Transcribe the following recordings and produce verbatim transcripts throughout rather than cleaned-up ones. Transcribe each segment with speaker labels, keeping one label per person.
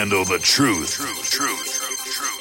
Speaker 1: handle the truth. Truth, truth, truth, truth.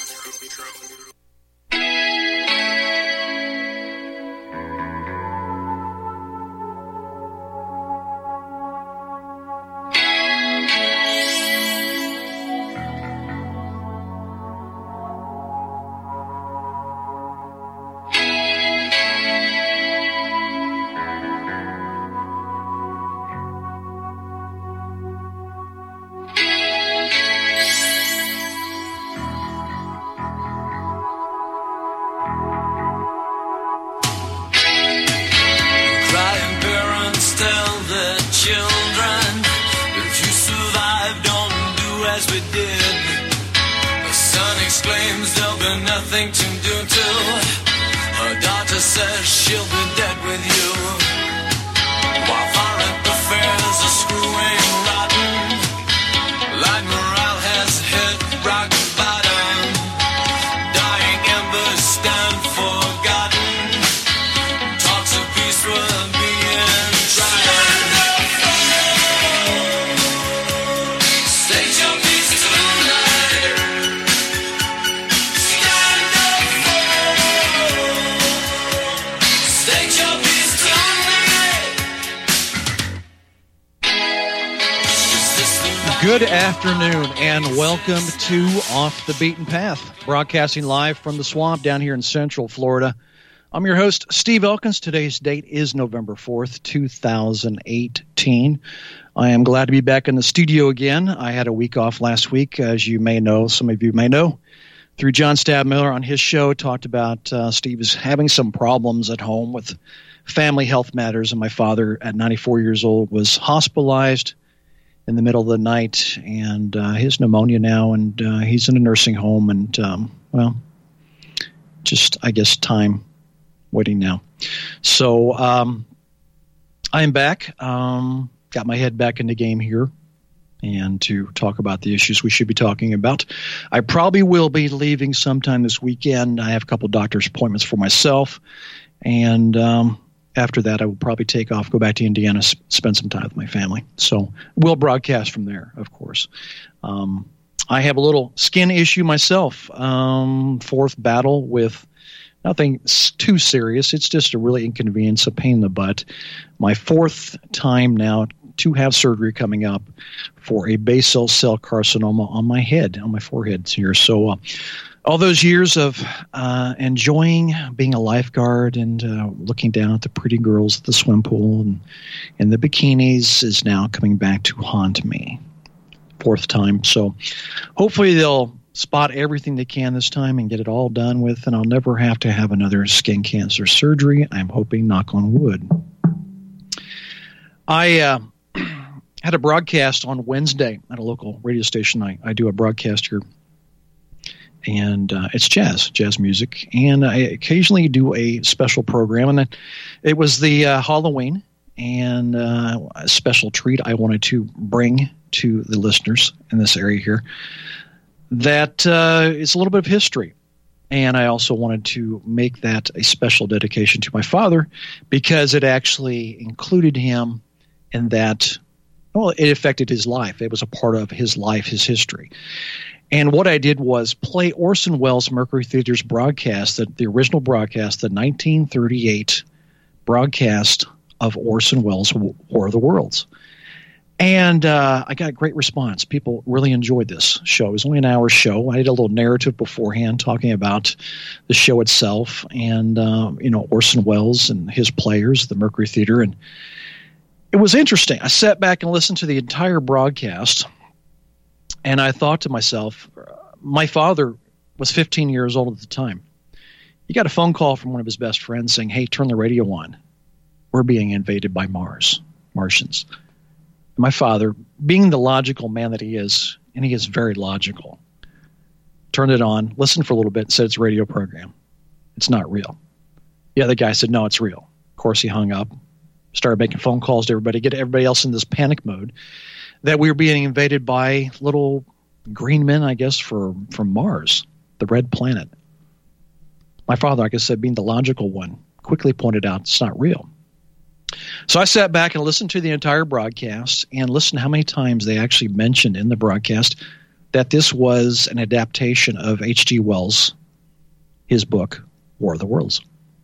Speaker 2: Nothing to do till her daughter says she'll be dead with you. While foreign affairs are screwing rotten, like morale has hit rock bottom. Dying embers stand forgotten. Talks of peace were being tried. State your peace tonight.
Speaker 3: Good afternoon and welcome to Off the Beaten Path, broadcasting live from the swamp down here in Central Florida. I'm your host, Steve Elkins. Today's date is November fourth, two thousand eighteen. I am glad to be back in the studio again. I had a week off last week, as you may know, some of you may know, through John Stabmiller on his show, talked about uh, Steve is having some problems at home with family health matters, and my father at ninety-four years old was hospitalized in the middle of the night, and uh, his pneumonia now, and uh, he's in a nursing home, and, um, well, just, I guess, time waiting now. So um, I'm back, um, got my head back in the game here, and to talk about the issues we should be talking about. I probably will be leaving sometime this weekend. I have a couple doctor's appointments for myself, and um after that, I will probably take off, go back to Indiana, sp- spend some time with my family. So we'll broadcast from there, of course. Um, I have a little skin issue myself. Um, fourth battle with nothing too serious. It's just a really inconvenience, a pain in the butt. My fourth time now to have surgery coming up for a basal cell carcinoma on my head, on my forehead here. So uh, all those years of uh, enjoying being a lifeguard and uh, looking down at the pretty girls at the swim pool and, and the bikinis is now coming back to haunt me. Fourth time. So hopefully they'll spot everything they can this time and get it all done with, and I'll never have to have another skin cancer surgery. I'm hoping, knock on wood. I uh, had a broadcast on Wednesday at a local radio station. I, I do a broadcast here. And uh, it's jazz, jazz music. And I occasionally do a special program. And it, it was the uh, Halloween and uh, a special treat I wanted to bring to the listeners in this area here. That uh, is a little bit of history. And I also wanted to make that a special dedication to my father because it actually included him in that, well, it affected his life. It was a part of his life, his history. And what I did was play Orson Welles Mercury Theater's broadcast, the, the original broadcast, the nineteen thirty-eight broadcast of Orson Welles' War of the Worlds. And uh, I got a great response. People really enjoyed this show. It was only an hour show. I did a little narrative beforehand talking about the show itself and, uh, you know, Orson Welles and his players, the Mercury Theater. And it was interesting. I sat back and listened to the entire broadcast. And I thought to myself, my father was fifteen years old at the time. He got a phone call from one of his best friends saying, hey, turn the radio on. We're being invaded by Mars, Martians. And my father, being the logical man that he is, and he is very logical, turned it on, listened for a little bit, and said it's a radio program. It's not real. The other guy said, no, it's real. Of course, he hung up, started making phone calls to everybody, get everybody else in this panic mode. That we were being invaded by little green men, I guess, for, from Mars, the red planet. My father, like I said, being the logical one, quickly pointed out it's not real. So I sat back and listened to the entire broadcast and listened to how many times they actually mentioned in the broadcast that this was an adaptation of H G Wells' his book, War of the Worlds.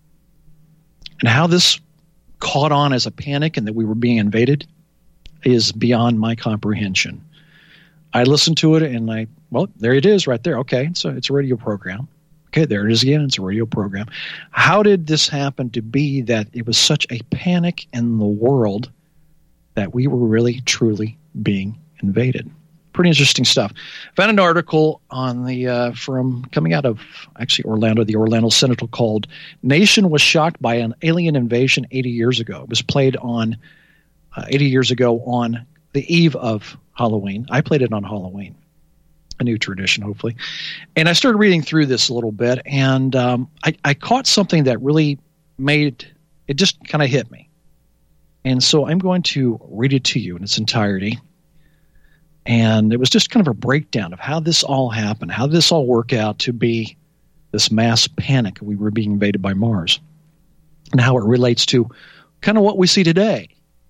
Speaker 3: And how this caught on as a panic and that we were being invaded is beyond my comprehension. I listened to it and I, well, there it is right there. Okay, so it's a radio program. Okay, there it is again. It's a radio program. How did this happen to be that it was such a panic in the world that we were really, truly being invaded? Pretty interesting stuff. Found an article on the uh, from coming out of actually Orlando, the Orlando Sentinel, called "Nation Was Shocked by an Alien Invasion eighty years ago." It was played on uh, eighty years ago on the eve of Halloween. I played it on Halloween, a new tradition, hopefully. And I started reading through this a little bit, and um, I, I caught something that really made it just kind of hit me. And so I'm going to read it to you in its entirety. And it was just kind of a breakdown of how this all happened, how this all worked out to be this mass panic. We were being invaded by Mars, and how it relates to kind of what we see today.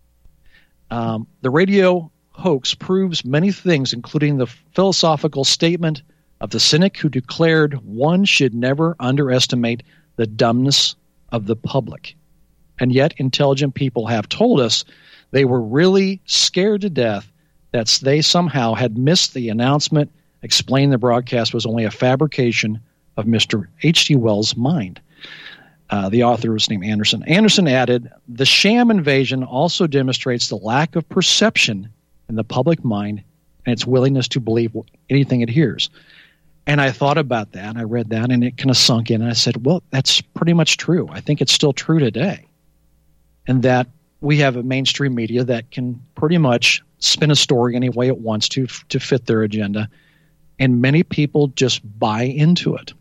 Speaker 3: Um, the radio hoax proves many things, including the philosophical statement of the cynic who declared one should never underestimate the dumbness of the public. And yet intelligent people have told us they were really scared to death that they somehow had missed the announcement, explained the broadcast was only a fabrication of Mister H G Wells' mind. Uh, the author was named Anderson. Anderson added, the sham invasion also demonstrates the lack of perception in the public mind and its willingness to believe anything it hears. And I thought about that, and I read that, and it kind of sunk in, and I said, well, that's pretty much true. I think it's still true today. And that we have a mainstream media that can pretty much spin a story any way it wants to to fit their agenda, and many people just buy into it.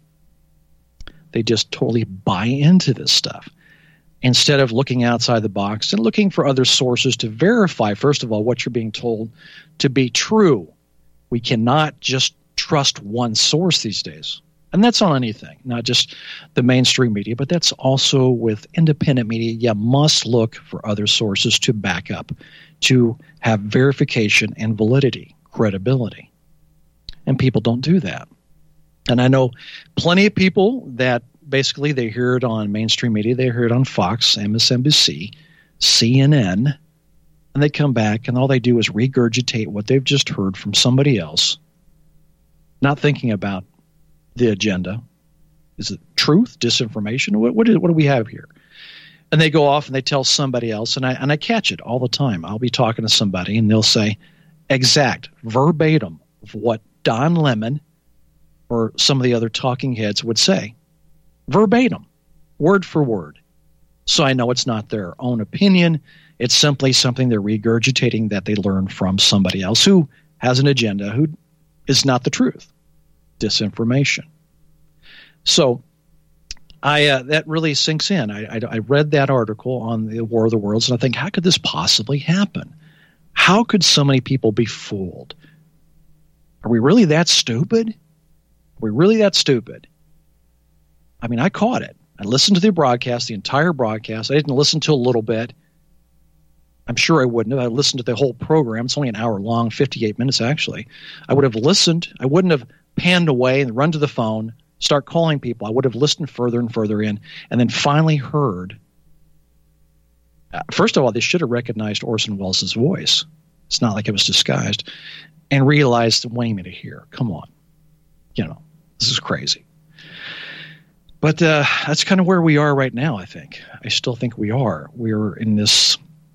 Speaker 3: They just totally buy into this stuff instead of looking outside the box and looking for other sources to verify, first of all, what you're being told to be true. We cannot just trust one source these days. And that's on anything, not just the mainstream media, but that's also with independent media. You must look for other sources to back up, to have verification and validity, credibility. And people don't do that. And I know plenty of people that basically they hear it on mainstream media, they hear it on Fox, M S N B C, C N N, and they come back and all they do is regurgitate what they've just heard from somebody else, not thinking about the agenda. Is it truth, disinformation? What, what, is, what do we have here? And they go off and they tell somebody else, and I and I catch it all the time. I'll be talking to somebody, and they'll say exact, verbatim of what Don Lemon or some of the other talking heads would say. Verbatim, word for word. So I know it's not their own opinion. It's simply something they're regurgitating that they learned from somebody else who has an agenda, who is not the truth. Disinformation. So I uh, that really sinks in. I, I, I read that article on the War of the Worlds, and I think, how could this possibly happen? How could so many people be fooled? Are we really that stupid? Are we really that stupid? I mean, I caught it. I listened to the broadcast, the entire broadcast. I didn't listen to a little bit. I'm sure I wouldn't have. I listened to the whole program. It's only an hour long, fifty-eight minutes actually. I would have listened. I wouldn't have panned away and run to the phone, start calling people. I would have listened further and further in, and then finally heard. Uh, first of all, they should have recognized Orson Welles' voice. It's not like it was disguised. And realized, wait a minute here, come on. You know, this is crazy. But uh, that's kind of where we are right now, I think. I still think we are. We're in this,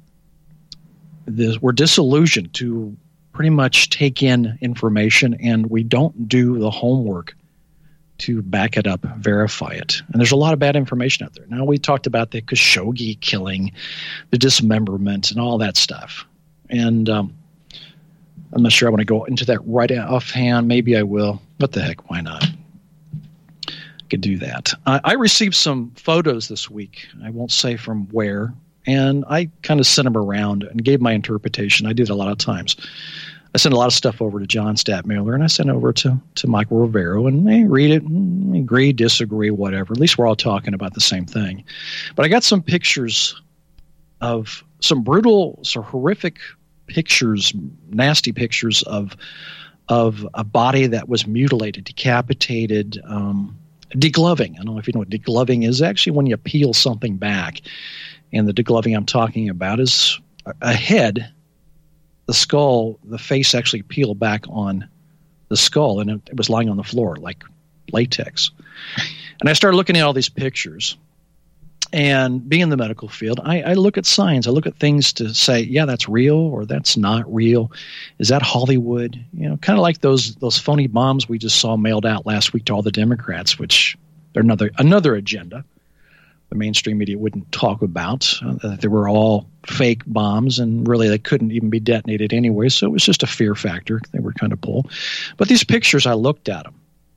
Speaker 3: this we're disillusioned to pretty much take in information, and we don't do the homework to back it up, verify it. And there's a lot of bad information out there. Now, we talked about the Khashoggi killing, the dismemberment, and all that stuff. And um, I'm not sure I want to go into that right offhand. Maybe I will. What the heck? Why not? I could do that. I, I received some photos this week. I won't say from where. And I kind of sent them around and gave my interpretation. I did a lot of times. I sent a lot of stuff over to John Stadtmiller, and I sent over to, to Michael Rivero, and they read it, and agree, disagree, whatever. At least we're all talking about the same thing. But I got some pictures of some brutal, some horrific pictures, nasty pictures of of a body that was mutilated, decapitated, um, degloving. I don't know if you know what degloving is. Actually, when you peel something back, and the degloving I'm talking about is a head, the skull, the face actually peeled back on the skull, and it, it was lying on the floor like latex. And I started looking at all these pictures. And being in the medical field, I, I look at signs. I look at things to say, yeah, that's real or that's not real. Is that Hollywood? You know, kind of like those those phony bombs we just saw mailed out last week to all the Democrats, which they're another another agenda the mainstream media wouldn't talk about. Uh, they were all fake bombs, and really they couldn't even be detonated anyway. So it was just a fear factor. They were kind of pulled. But these pictures, I looked at them,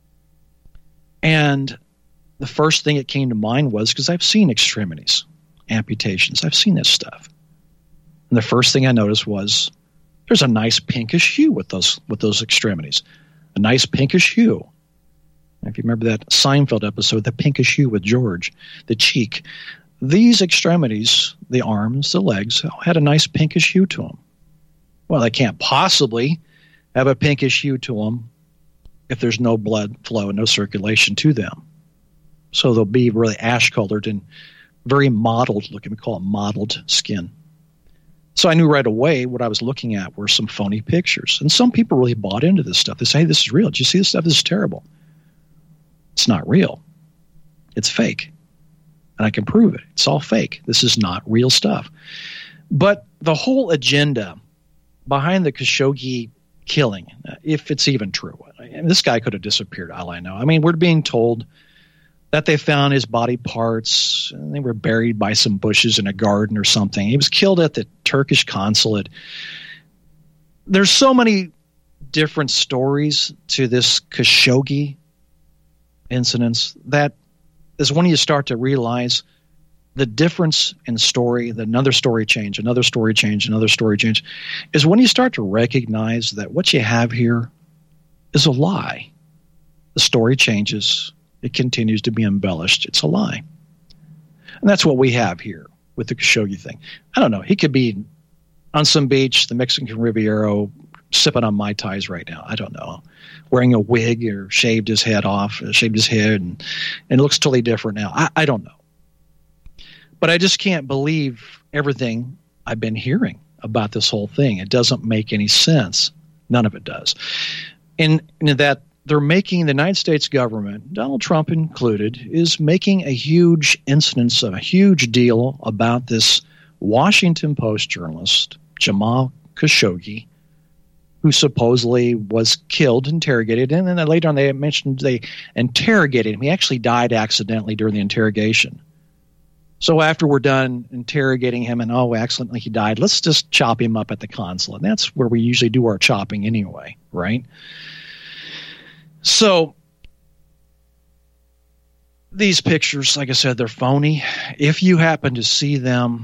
Speaker 3: and the first thing that came to mind was, because I've seen extremities, amputations. I've seen this stuff. And the first thing I noticed was there's a nice pinkish hue with those with those extremities. A nice pinkish hue. If you remember that Seinfeld episode, the pinkish hue with George, the cheek. These extremities, the arms, the legs, had a nice pinkish hue to them. Well, they can't possibly have a pinkish hue to them if there's no blood flow and no circulation to them. So they'll be really ash-colored and very mottled looking. We call it mottled skin. So I knew right away what I was looking at were some phony pictures. And some people really bought into this stuff. They say, hey, this is real. Did you see this stuff? This is terrible. It's not real. It's fake. And I can prove it. It's all fake. This is not real stuff. But the whole agenda behind the Khashoggi killing, if it's even true, I mean, this guy could have disappeared, all I know. I mean, we're being told that they found his body parts, and they were buried by some bushes in a garden or something. He was killed at the Turkish consulate. There's so many different stories to this Khashoggi incidents that is when you start to realize the difference in story, that another story change, another story change, another story change, is when you start to recognize that what you have here is a lie. The story changes. It continues to be embellished. It's a lie. And that's what we have here with the Khashoggi thing. I don't know. He could be on some beach, the Mexican Riviera, sipping on Mai Tais right now. I don't know. Wearing a wig or shaved his head off, shaved his head, and, and it looks totally different now. I, I don't know. But I just can't believe everything I've been hearing about this whole thing. It doesn't make any sense. None of it does. And, and that they're making, the United States government, Donald Trump included, is making a huge incidence, a huge deal about this Washington Post journalist, Jamal Khashoggi, who supposedly was killed, interrogated, and then later on they mentioned they interrogated him. He actually died accidentally during the interrogation. So after we're done interrogating him and, oh, accidentally he died, let's just chop him up at the consulate. And that's where we usually do our chopping anyway, right? So these pictures, like I said, they're phony. If you happen to see them,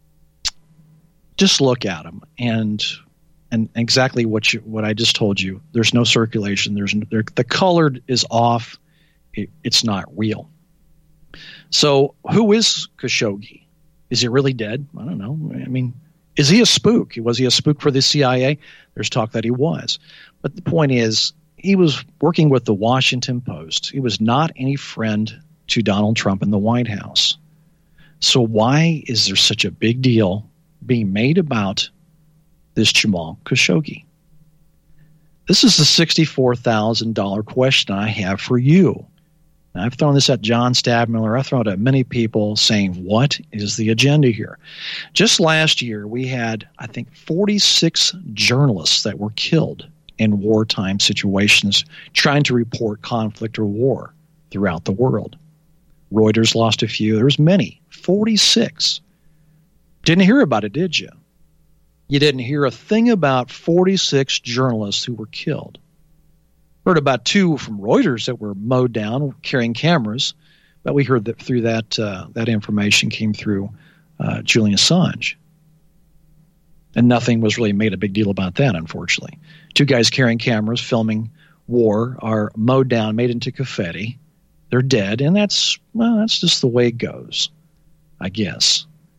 Speaker 3: just look at them and and exactly what you what I just told you. There's no circulation. There's the color is off. It, it's not real. So who is Khashoggi? Is he really dead? I don't know. I mean, is he a spook? Was he a spook for the C I A? There's talk that he was. But the point is, he was working with the Washington Post. He was not any friend to Donald Trump in the White House. So why is there such a big deal being made about this Jamal Khashoggi? This is the sixty-four thousand dollars question I have for you. Now, I've thrown this at John Stadmiller. I've thrown it at many people saying, what is the agenda here? Just last year, we had, I think, forty-six journalists that were killed in wartime situations trying to report conflict or war throughout the world. Reuters lost a few. There was many, forty-six. Didn't hear about it, did you? You didn't hear a thing about forty-six journalists who were killed. Heard about two from Reuters that were mowed down carrying cameras, but we heard that through that uh, that information came through uh, Julian Assange. And nothing was really made a big deal about that, unfortunately. Two guys carrying cameras, filming war, are mowed down, made into confetti. They're dead, and that's, well, that's just the way it goes, I guess.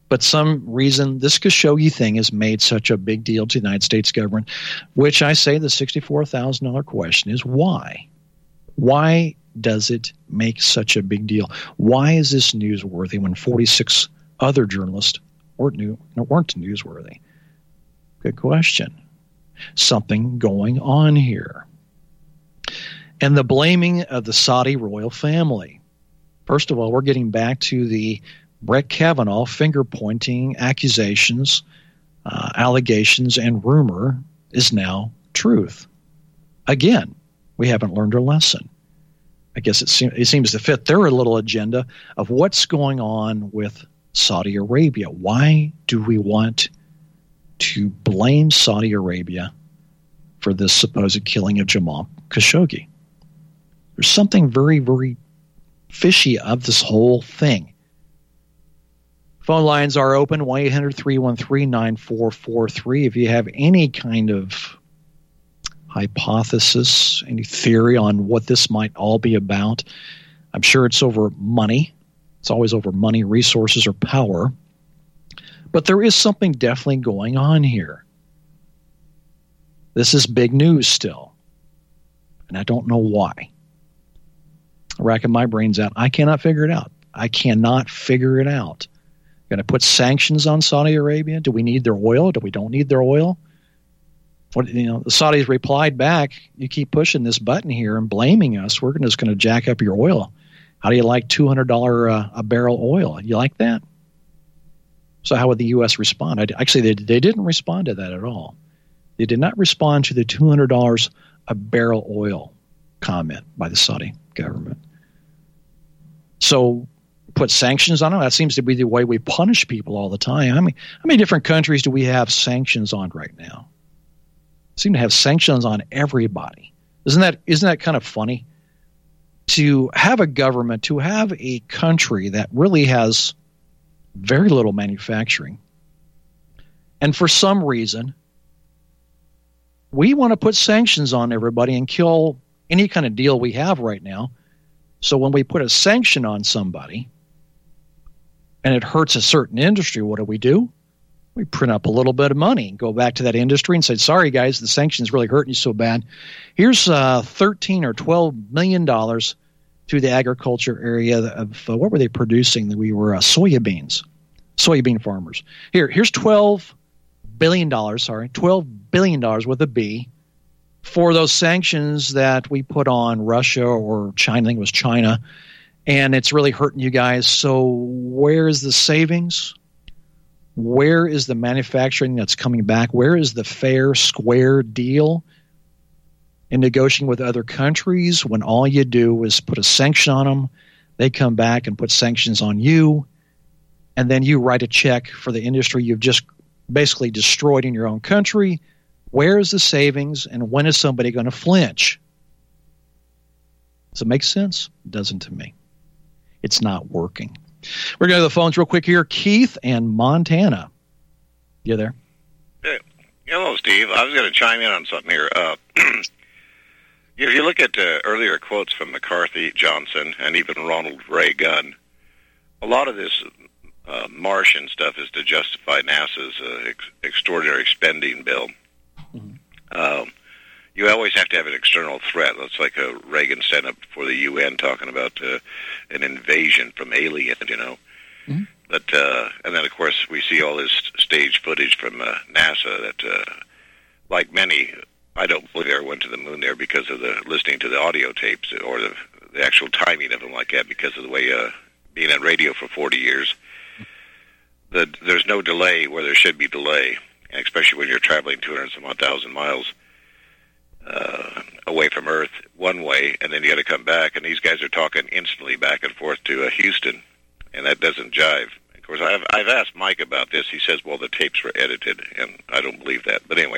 Speaker 3: But some reason this Khashoggi thing has made such a big deal to the United States government, which I say the sixty-four thousand dollars question is why? Why does it make such a big deal? Why is this newsworthy when forty-six other journalists weren't, new, weren't newsworthy? Good question. Something going on here. And the blaming of the Saudi royal family. First of all, we're getting back to the Brett Kavanaugh finger-pointing accusations, uh, allegations, and rumor is now truth. Again, we haven't learned our lesson. I guess it, se- it seems to fit their little agenda of what's going on with Saudi Arabia. Why do we want to blame Saudi Arabia for this supposed killing of Jamal Khashoggi? There's something very, very fishy of this whole thing. Phone lines are open, one eight hundred three one three nine four four three. If you have any kind of hypothesis, any theory on what this might all be about, I'm sure it's over money. It's always over money, resources, or power. But there is something definitely going on here. This is big news still. And I don't know why. I'm racking my brains out. I cannot figure it out. I cannot figure it out. Going to put sanctions on Saudi Arabia? Do we need their oil? Do we don't need their oil? What, you know, the Saudis replied back, you keep pushing this button here and blaming us, we're just going to jack up your oil. How do you like two hundred dollars uh, a barrel oil? You like that? So how would the U S respond? I, actually, they, they didn't respond to that at all. They did not respond to the two hundred dollars a barrel oil comment by the Saudi government. So put sanctions on them? That seems to be the way we punish people all the time. How many, how many different countries do we have sanctions on right now? We seem to have sanctions on everybody. Isn't that isn't that kind of funny? To have a government, to have a country that really has very little manufacturing, and for some reason, we want to put sanctions on everybody and kill any kind of deal we have right now. So when we put a sanction on somebody and it hurts a certain industry, what do we do? We print up a little bit of money and go back to that industry and say, sorry, guys, the sanction's really hurting you so bad. Here's uh, thirteen or twelve million dollars to the agriculture area of, uh, what were they producing? We were uh, soya beans, soybean farmers. Here, here's twelve billion dollars, sorry, twelve billion dollars with a B for those sanctions that we put on Russia or China, I think it was China, and it's really hurting you guys. So where is the savings? Where is the manufacturing that's coming back? Where is the fair, square deal in negotiating with other countries when all you do is put a sanction on them, they come back and put sanctions on you, and then you write a check for the industry you've just basically destroyed in your own country? Where is the savings, and when is somebody going to flinch? Does it make sense? It doesn't to me. It's not working. We're going to go to the phones real quick here. Keith and Montana. You there?
Speaker 4: Hey, hello, Steve. I was going to chime in on something here. Uh, if you look at uh, earlier quotes from McCarthy, Johnson, and even Ronald Reagan, a lot of this uh, Martian stuff is to justify NASA's uh, ex- extraordinary spending bill. Mm-hmm. Um, you always have to have an external threat. That's like a Reagan stand up before the U N talking about uh, an invasion from aliens, you know. Mm-hmm. But uh, and then of course we see all this stage footage from uh, NASA that, uh, like many, I don't believe they ever went to the moon there because of the listening to the audio tapes or the, the actual timing of them like that because of the way uh, being on radio for forty years. The, there's no delay where there should be delay, and especially when you're traveling two hundred some odd thousand miles. Uh, away from Earth one way, and then you got to come back, and these guys are talking instantly back and forth to uh, Houston, and that doesn't jive. Of course, I've, I've asked Mike about this. He says, well, the tapes were edited, and I don't believe that. But anyway,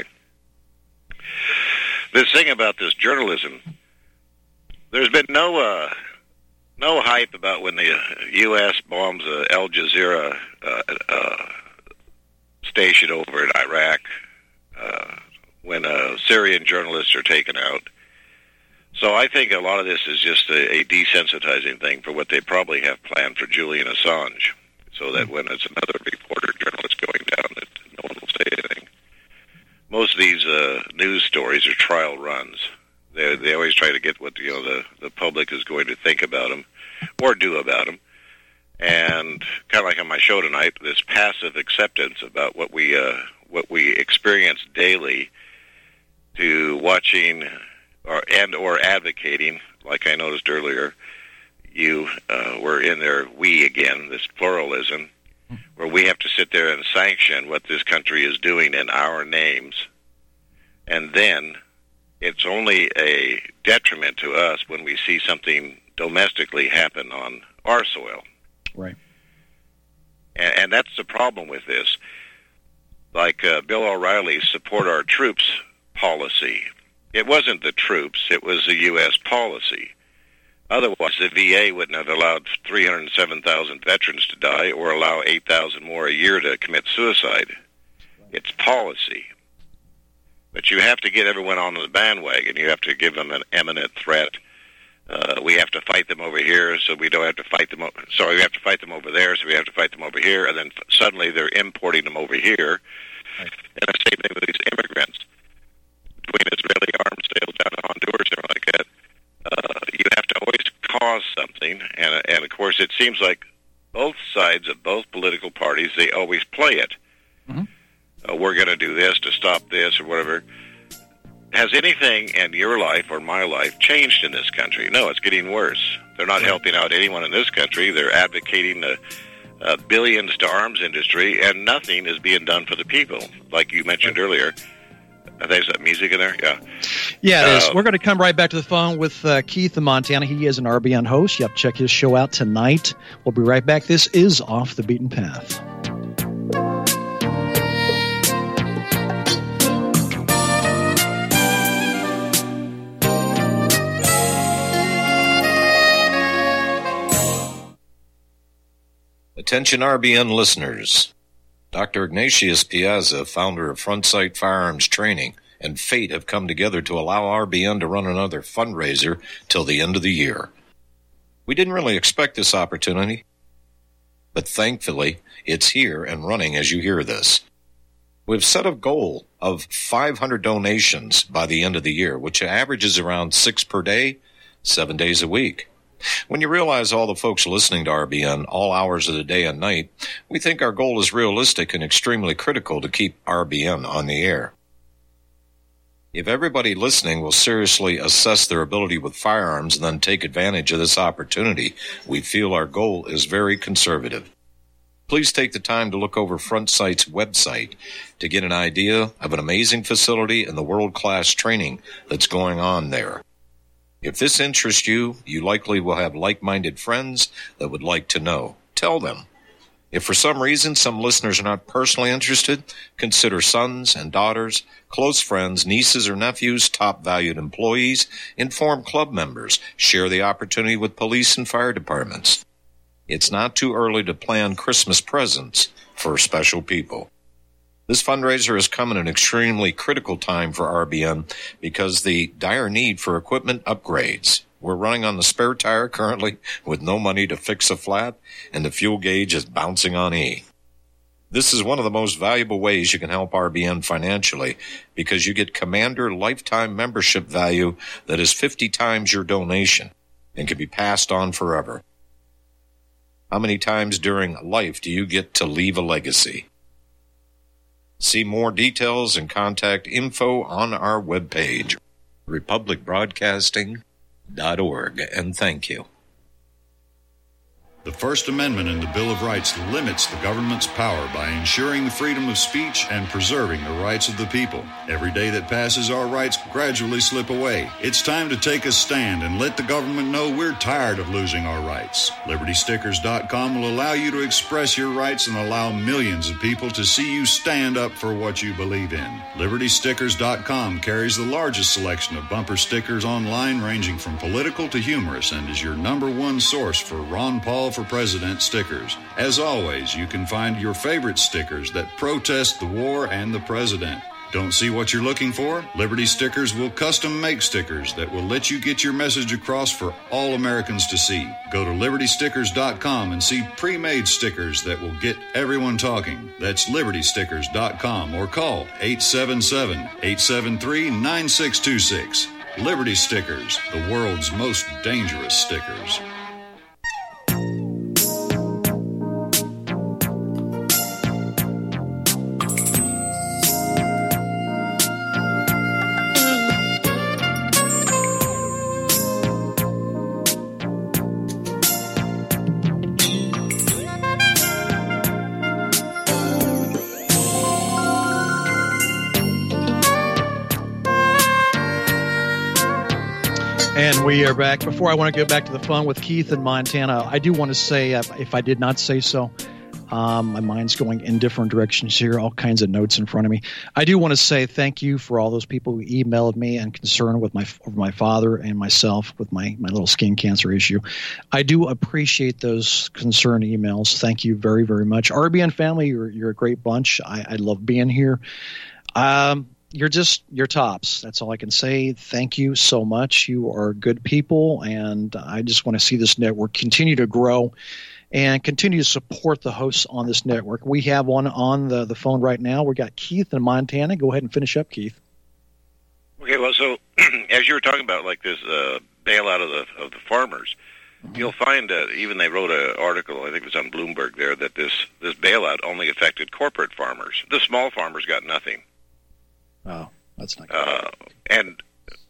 Speaker 4: this thing about this journalism, there's been no uh, no hype about when the U S bombs uh, Al Jazeera uh, uh, station over in Iraq, uh, when uh, Syrian journalists are taken out. So I think a lot of this is just a, a desensitizing thing for what they probably have planned for Julian Assange. so that when it's another reporter, journalist going down, that no one will say anything. Most of these uh, news stories are trial runs. They they always try to get what you know the, the public is going to think about them or do about them. And kind of like on my show tonight, this passive acceptance about what we uh, what we experience daily, to watching or and or advocating, like I noticed earlier, you uh, were in there, we again, this pluralism, where we have to sit there and sanction what this country is doing in our names, and then it's only a detriment to us when we see something domestically happen on our soil.
Speaker 3: Right.
Speaker 4: And, and that's the problem with this. Like uh, Bill O'Reilly's Support Our Troops policy. It wasn't the troops, it was the U S policy. Otherwise, the V A wouldn't have allowed three hundred seven thousand veterans to die or allow eight thousand more a year to commit suicide. It's policy. But you have to get everyone on the bandwagon. You have to give them an imminent threat. Uh, we have to fight them over here, so we don't have to fight them. O- Sorry, we have to fight them over there, so we have to fight them over here. And then f- suddenly they're importing them over here. Right. And the same thing with these immigrants. Between Israeli arms sales down to Honduras and like that, uh, you have to always cause something. And, and of course, it seems like both sides of both political parties, they always play it. Mm-hmm. Uh, we're going to do this to stop this or whatever. Has anything in your life or my life changed in this country? No, it's getting worse. They're not helping out anyone in this country. They're advocating the uh, billions to arms industry, and nothing is being done for the people, like you mentioned earlier. I think that music in there? Yeah.
Speaker 3: Yeah, it
Speaker 4: uh,
Speaker 3: is. We're going to come right back to the phone with uh, Keith in Montana. He is an R B N host. You have to check his show out tonight. We'll be right back. This is Off the Beaten Path.
Speaker 5: Attention R B N listeners. Doctor Ignatius Piazza, founder of Front Sight Firearms Training, and Fate have come together to allow R B N to run another fundraiser till the end of the year. We didn't really expect this opportunity, but thankfully it's here and running as you hear this. We've set a goal of five hundred donations by the end of the year, which averages around six per day, seven days a week. When you realize all the folks listening to R B N all hours of the day and night, we think our goal is realistic and extremely critical to keep R B N on the air. If everybody listening will seriously assess their ability with firearms and then take advantage of this opportunity, we feel our goal is very conservative. Please take the time to look over Front Sight's website to get an idea of an amazing facility and the world-class training that's going on there. If this interests you, you likely will have like-minded friends that would like to know. Tell them. If for some reason some listeners are not personally interested, consider sons and daughters, close friends, nieces or nephews, top valued employees, inform club members, share the opportunity with police and fire departments. It's not too early to plan Christmas presents for special people. This fundraiser has come at an extremely critical time for R B N because the dire need for equipment upgrades. We're running on the spare tire currently with no money to fix a flat, and the fuel gauge is bouncing on E. This is one of the most valuable ways you can help R B N financially because you get Commander lifetime membership value that is fifty times your donation and can be passed on forever. How many times during life do you get to leave a legacy? See more details and contact info on our webpage, republic broadcasting dot org, and thank you.
Speaker 6: The First Amendment in the Bill of Rights limits the government's power by ensuring the freedom of speech and preserving the rights of the people. Every day that passes, our rights gradually slip away. It's time to take a stand and let the government know we're tired of losing our rights. Liberty Stickers dot com will allow you to express your rights and allow millions of people to see you stand up for what you believe in. Liberty Stickers dot com carries the largest selection of bumper stickers online, ranging from political to humorous, and is your number one source for Ron Paul for President stickers. As always, you can find your favorite stickers that protest the war and the president. Don't see what you're looking for? Liberty Stickers will custom make stickers that will let you get your message across for all Americans to see. Go to liberty stickers dot com and see pre-made stickers that will get everyone talking. That's liberty stickers dot com or call eight seven seven, eight seven three, nine six two six. Liberty Stickers, the world's most dangerous stickers.
Speaker 3: And we are back. Before I want to go back to the phone with Keith in Montana, I do want to say, uh, if I did not say so, um, my mind's going in different directions here, all kinds of notes in front of me. I do want to say thank you for all those people who emailed me and concerned with my over my father and myself with my, my little skin cancer issue. I do appreciate those concerned emails. Thank you very, very much. R B N family, you're, you're a great bunch. I, I love being here. Um, You're just you're tops. That's all I can say. Thank you so much. You are good people, and I just want to see this network continue to grow and continue to support the hosts on this network. We have one on the, the phone right now. We got Keith in Montana. Go ahead and finish up, Keith.
Speaker 4: Okay, well, so as you were talking about, like this uh, bailout of the of the farmers, mm-hmm. you'll find uh, even they wrote an article, I think it was on Bloomberg there, that this this bailout only affected corporate farmers. The small farmers got nothing.
Speaker 3: Oh, that's not good.
Speaker 4: Uh, and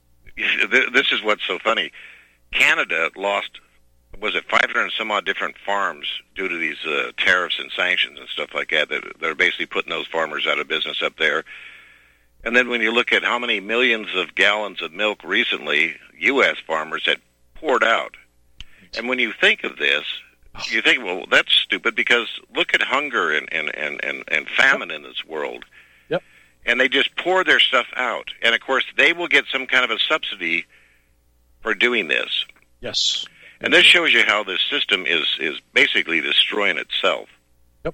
Speaker 4: th- this is what's so funny. Canada lost, was it five hundred and some odd different farms due to these uh, tariffs and sanctions and stuff like that, that they're basically putting those farmers out of business up there. And then when you look at how many millions of gallons of milk recently U S farmers had poured out. And when you think of this, you think, well, that's stupid, because look at hunger and, and, and, and, and famine in this world. And they just pour their stuff out. And, of course, they will get some kind of a subsidy for doing this.
Speaker 3: Yes.
Speaker 4: And this shows you how this system is, is basically destroying itself.
Speaker 3: Yep.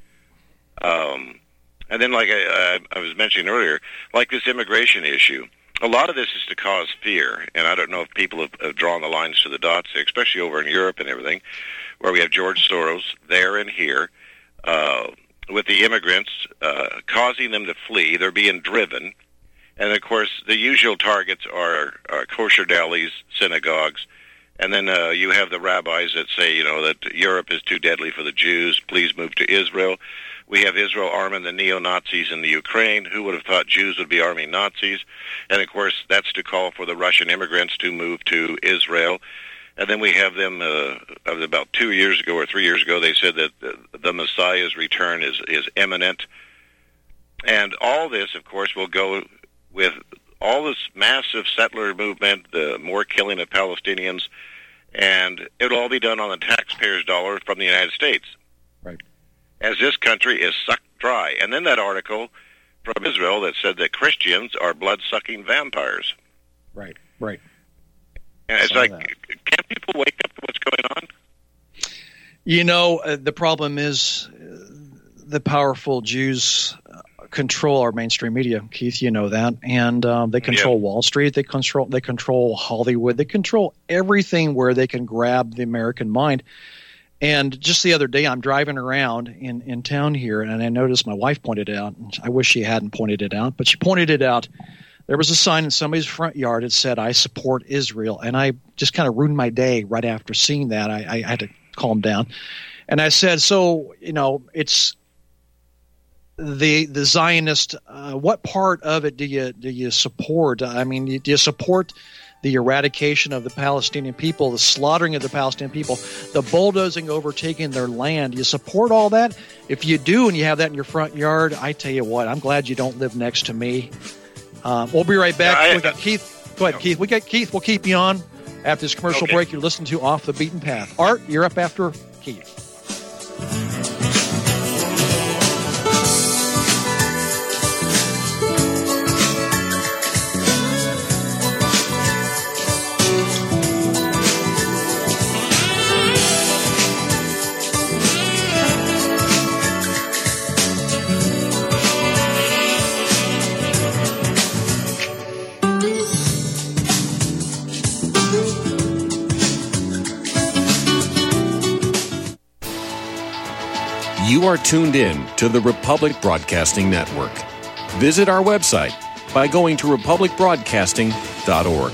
Speaker 4: Um, and then, like I, I, I was mentioning earlier, like this immigration issue, a lot of this is to cause fear. And I don't know if people have, have drawn the lines to the dots, especially over in Europe and everything, where we have George Soros there and here, uh, with the immigrants, uh, causing them to flee. They're being driven. And, of course, the usual targets are, are kosher delis, synagogues, and then uh, you have the rabbis that say, you know, that Europe is too deadly for the Jews. Please move to Israel. We have Israel arming the neo-Nazis in the Ukraine. Who would have thought Jews would be arming Nazis? And, of course, that's to call for the Russian immigrants to move to Israel. And then we have them, uh, about two years ago or three years ago, they said that the, the Messiah's return is, is imminent. And all this, of course, will go with all this massive settler movement, the more killing of Palestinians, and it'll all be done on the taxpayers' dollar from the United States.
Speaker 3: Right.
Speaker 4: As this country is sucked dry. And then that article from Israel that said that Christians are blood-sucking vampires.
Speaker 3: Right, right.
Speaker 4: And it's like, can't people wake up to what's going on?
Speaker 3: You know, uh, the problem is uh, the powerful Jews uh, control our mainstream media, Keith. You know that, and um, they control yeah. Wall Street. They control. They control Hollywood. They control everything where they can grab the American mind. And just the other day, I'm driving around in, in town here, and I noticed my wife pointed it out. I wish she hadn't pointed it out, but she pointed it out. There was a sign in somebody's front yard that said, "I support Israel." And I just kind of ruined my day right after seeing that. I, I had to calm down. And I said, so, you know, it's the the Zionist, uh, what part of it do you do you support? I mean, do you support the eradication of the Palestinian people, the slaughtering of the Palestinian people, the bulldozing, overtaking their land? Do you support all that? If you do and you have that in your front yard, I tell you what, I'm glad you don't live next to me. Uh, we'll be right back. Yeah, I, we got Keith. Go ahead, no. Keith. We got Keith. We'll keep you on after this commercial okay. break. You're listening to Off the Beaten Path. Art, you're up after Keith.
Speaker 7: You are tuned in to the Republic Broadcasting Network. Visit our website by going to republic broadcasting dot org.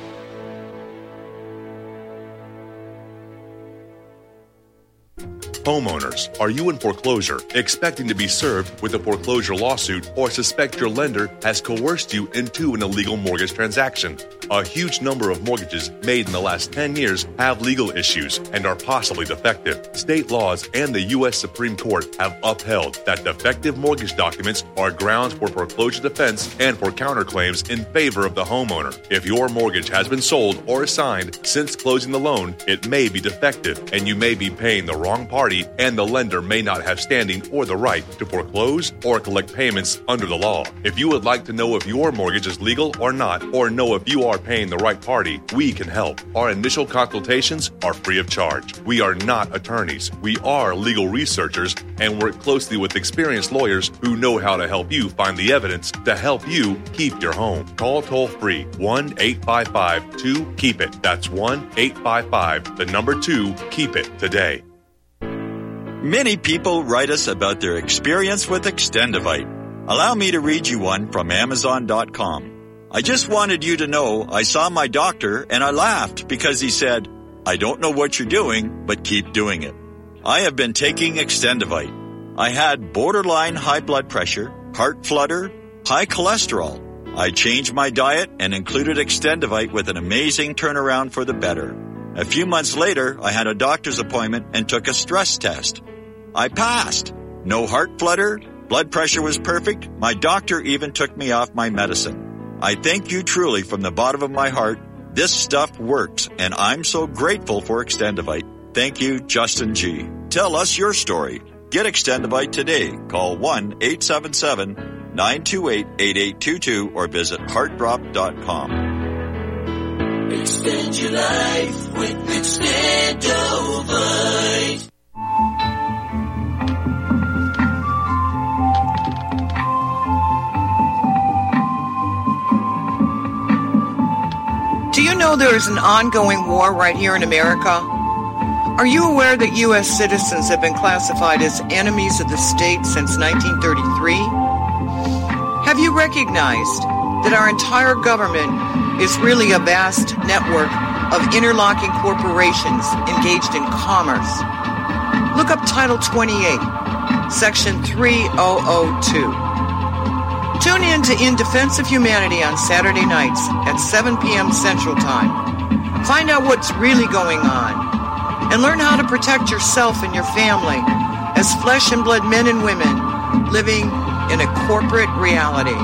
Speaker 8: Homeowners, are you in foreclosure, expecting to be served with a foreclosure lawsuit, or suspect your lender has coerced you into an illegal mortgage transaction? A huge number of mortgages made in the last ten years have legal issues and are possibly defective. State laws and the U S Supreme Court have upheld that defective mortgage documents are grounds for foreclosure defense and for counterclaims in favor of the homeowner. If your mortgage has been sold or assigned since closing the loan, it may be defective and you may be paying the wrong party, and the lender may not have standing or the right to foreclose or collect payments under the law. If you would like to know if your mortgage is legal or not, or know if you are paying the right party, we can help. Our initial consultations are free of charge. We are not attorneys. We are legal researchers and work closely with experienced lawyers who know how to help you find the evidence to help you keep your home. Call toll-free one eight five five two keep it. That's one eight five five, the number two, keep it today.
Speaker 9: Many people write us about their experience with Extendivite. Allow me to read you one from Amazon dot com. I just wanted you to know I saw my doctor and I laughed because he said, "I don't know what you're doing, but keep doing it." I have been taking Extendivite. I had borderline high blood pressure, heart flutter, high cholesterol. I changed my diet and included Extendivite with an amazing turnaround for the better. A few months later, I had a doctor's appointment and took a stress test. I passed. No heart flutter, blood pressure was perfect. My doctor even took me off my medicine. I thank you truly from the bottom of my heart. This stuff works, and I'm so grateful for Extendivite. Thank you, Justin G. Tell us your story. Get Extendivite today. Call one eight seven seven, nine two eight, eight eight two two or visit heart drop dot com.
Speaker 2: Extend your life with Extendivite.
Speaker 10: Do you know there is an ongoing war right here in America? Are you aware that U S citizens have been classified as enemies of the state since nineteen thirty-three? Have you recognized that our entire government is really a vast network of interlocking corporations engaged in commerce? Look up Title twenty-eight, Section three thousand two. Tune in to In Defense of Humanity on Saturday nights at seven p.m. Central Time. Find out what's really going on and learn how to protect yourself and your family as flesh and blood men and women living in a corporate reality.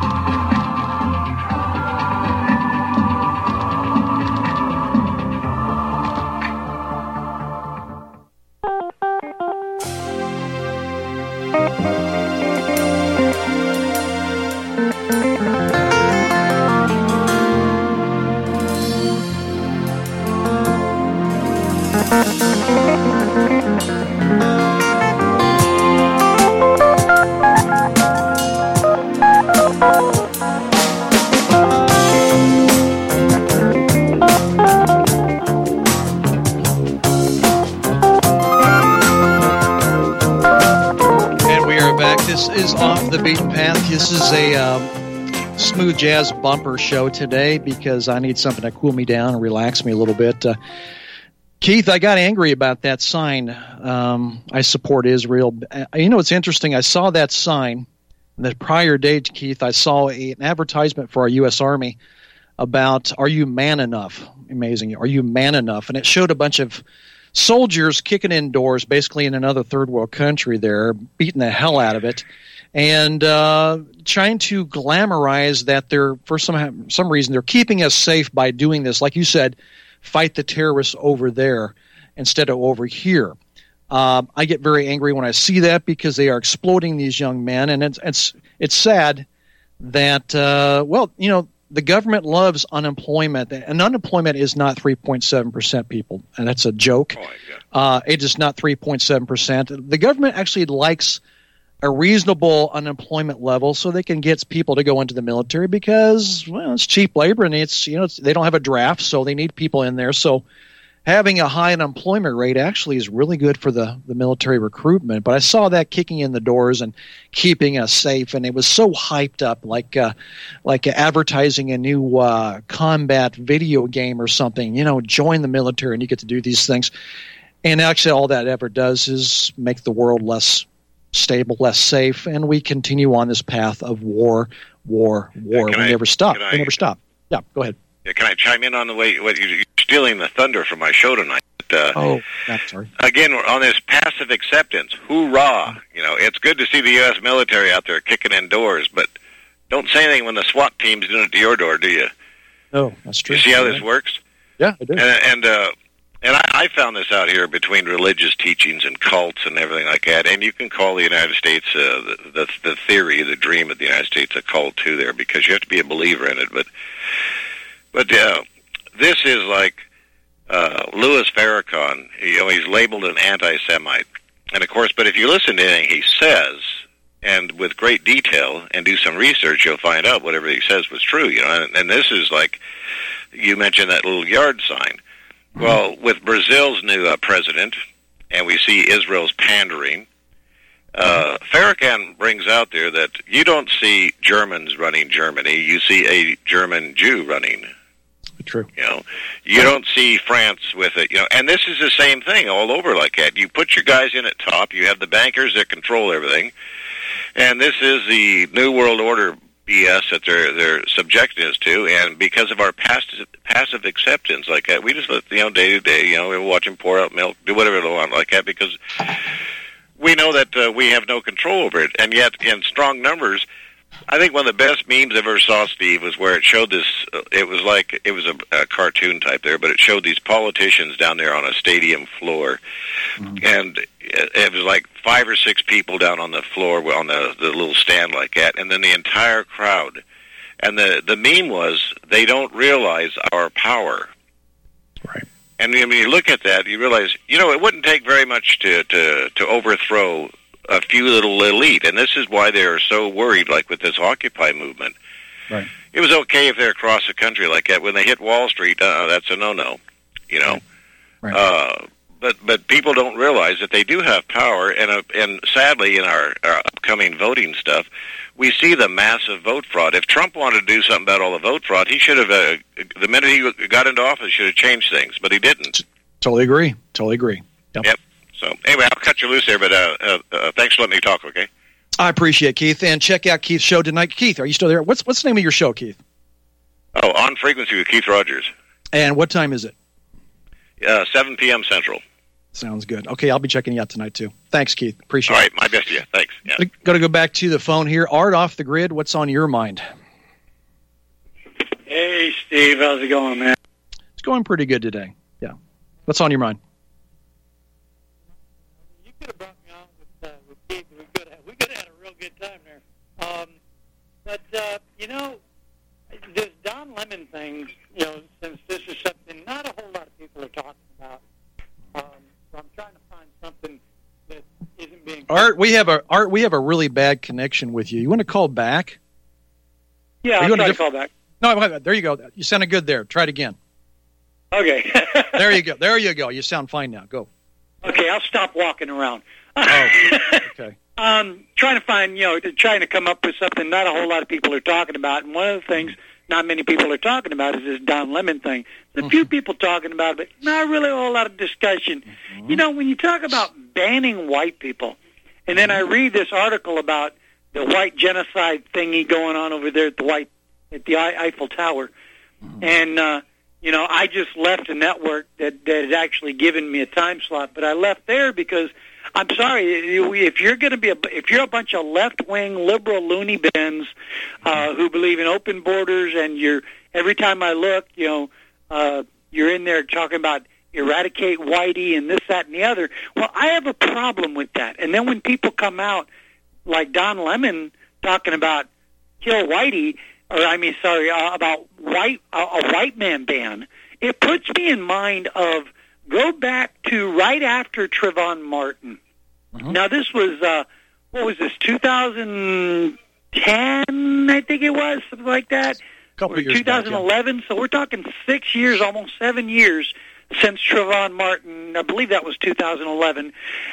Speaker 3: The Beaten Path. This is a um, smooth jazz bumper show today because I need something to cool me down and relax me a little bit. Uh, Keith, I got angry about that sign. Um, I support Israel. Uh, you know, it's interesting. I saw that sign the prior day, Keith. I saw a, an advertisement for our U S Army about, are you man enough? Amazing. Are you man enough? And it showed a bunch of soldiers kicking in doors, basically in another third world country there, beating the hell out of it. And uh, trying to glamorize that they're, for some some reason, they're keeping us safe by doing this. Like you said, fight the terrorists over there instead of over here. Uh, I get very angry when I see that because they are exploiting these young men. And it's it's, it's sad that, uh, well, you know, the government loves unemployment. And unemployment is not three point seven percent, people. And that's a joke. Oh, yeah. uh, it is not three point seven percent. The government actually likes a reasonable unemployment level so they can get people to go into the military because, well, it's cheap labor and it's, you know, it's, they don't have a draft, so they need people in there. So having a high unemployment rate actually is really good for the, the military recruitment. But I saw that kicking in the doors and keeping us safe, and it was so hyped up, like uh, like advertising a new uh, combat video game or something. You know, join the military and you get to do these things. And actually, all that ever does is make the world less stable, less safe, and we continue on this path of war, war, war.
Speaker 4: Yeah,
Speaker 3: we
Speaker 4: I,
Speaker 3: never stop.
Speaker 4: I,
Speaker 3: We never stop. Yeah, go ahead.
Speaker 4: Yeah, can I chime in on the way what you're stealing the thunder from my show tonight? Uh,
Speaker 3: oh, I'm sorry.
Speaker 4: Again, we're on this passive acceptance. Hoorah! You know, it's good to see the U S military out there kicking in doors, but don't say anything when the SWAT team's doing it to your door, do you?
Speaker 3: Oh, that's true.
Speaker 4: You see how
Speaker 3: yeah.
Speaker 4: this works?
Speaker 3: Yeah, I do.
Speaker 4: And, and uh, And I, I found this out here between religious teachings and cults and everything like that. And you can call the United States, uh, the, the the theory, the dream of the United States, a cult too there, because you have to be a believer in it. But but uh, this is like uh, Louis Farrakhan. You know, he's labeled an anti-Semite, and of course, but if you listen to anything he says, and with great detail, and do some research, you'll find out whatever he says was true. You know, and, and this is like you mentioned that little yard sign. Well, with Brazil's new uh, president, and we see Israel's pandering, uh, Farrakhan brings out there that you don't see Germans running Germany, you see a German Jew running.
Speaker 3: True.
Speaker 4: You know, you don't see France with it. You know, and this is the same thing all over like that. You put your guys in at top. You have the bankers that control everything, and this is the New World Order B S that they're they're subjecting us to, and because of our passive passive acceptance like that, we just let, you know, day to day, you know, we watch them pour out milk, do whatever they want like that, because we know that uh, we have no control over it, and yet in strong numbers. I think one of the best memes I ever saw, Steve, was where it showed this. Uh, it was like it was a, a cartoon type there, but it showed these politicians down there on a stadium floor, mm-hmm. and it, it was like five or six people down on the floor on the, the little stand like that, and then the entire crowd. And the the meme was they don't realize our power.
Speaker 3: Right.
Speaker 4: And when you look at that, you realize, you know, it wouldn't take very much to to, to overthrow a few little elite, and this is why they're so worried, like with this Occupy movement.
Speaker 3: Right.
Speaker 4: It was okay if they're across the country like that. When they hit Wall Street, uh, that's a no-no, you know.
Speaker 3: Right.
Speaker 4: Uh, but but people don't realize that they do have power, and uh, and sadly, in our, our upcoming voting stuff, we see the massive vote fraud. If Trump wanted to do something about all the vote fraud, he should have, uh, the minute he got into office, should have changed things, but he didn't.
Speaker 3: Totally agree. Totally agree. Yep.
Speaker 4: Yep. So anyway, I'll cut you loose there, but uh, uh, uh, thanks for letting me talk, okay?
Speaker 3: I appreciate it, Keith. And check out Keith's show tonight. Keith, are you still there? What's what's the name of your show, Keith?
Speaker 4: Oh, On Frequency with Keith Rogers.
Speaker 3: And what time is it?
Speaker 4: Uh, seven p.m. Central.
Speaker 3: Sounds good. Okay, I'll be checking you out tonight, too. Thanks, Keith. Appreciate
Speaker 4: it.
Speaker 3: it.
Speaker 4: All right, my best to you. Thanks. Yeah.
Speaker 3: Got to go back to the phone here. Art off the grid, what's on your mind?
Speaker 11: Hey, Steve. How's it going, man?
Speaker 3: It's going pretty good today. Yeah. What's on your mind?
Speaker 11: You could have brought me on with, uh, with Keith. We could have, we could have had a real good time there. Um, but, uh, you know, this Don Lemon thing, you know, since this is something not a whole lot of people are talking about, um, so I'm trying to find something that isn't being...
Speaker 3: Art, we have a Art, we have a really bad connection with you. You want to call back?
Speaker 11: Yeah, I'll try to call back.
Speaker 3: No, there you go. You sounded good there. Try it again.
Speaker 11: Okay.
Speaker 3: There you go. There you go. You sound fine now. Go.
Speaker 11: Okay, I'll stop walking around.
Speaker 3: Oh, okay.
Speaker 11: um, trying to find, you know, trying to come up with something not a whole lot of people are talking about. And one of the things not many people are talking about is this Don Lemon thing. There's a mm-hmm. few people talking about it, but not really a whole lot of discussion. Mm-hmm. You know, when you talk about banning white people, and then I read this article about the white genocide thingy going on over there at the white at the Eiffel Tower, mm-hmm. and uh, you know, I just left a network that that had actually given me a time slot, but I left there because I'm sorry, if you're going to be a, if you're a bunch of left-wing liberal loony bins uh, who believe in open borders, and you're every time I look, you know, uh, you're in there talking about eradicate whitey and this, that, and the other. Well, I have a problem with that. And then when people come out like Don Lemon talking about kill whitey, or I mean, sorry, uh, about white uh, a white man ban, it puts me in mind of go back to right after Trayvon Martin. Mm-hmm. Now, this was, uh, what was this, two thousand ten, I think it was, something like that?
Speaker 3: Couple of years
Speaker 11: two thousand eleven,
Speaker 3: back, yeah.
Speaker 11: So we're talking six years, almost seven years, since Trayvon Martin. I believe that was two thousand eleven.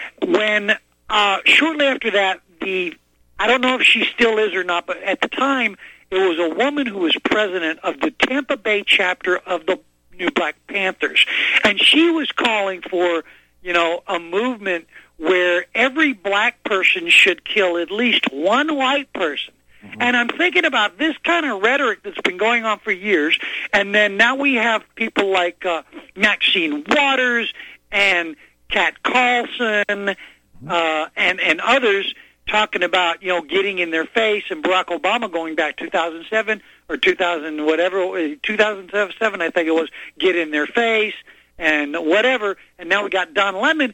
Speaker 11: When uh, shortly after that, the I don't know if she still is or not, but at the time, it was a woman who was president of the Tampa Bay chapter of the New Black Panthers, and she was calling for, you know, a movement where every black person should kill at least one white person. Mm-hmm. And I'm thinking about this kind of rhetoric that's been going on for years, and then now we have people like uh, Maxine Waters and Kat Carlson uh, and and others talking about, you know, getting in their face, and Barack Obama going back two thousand seven or two thousand whatever, two thousand seven I think it was, get in their face and whatever. And now we got Don Lemon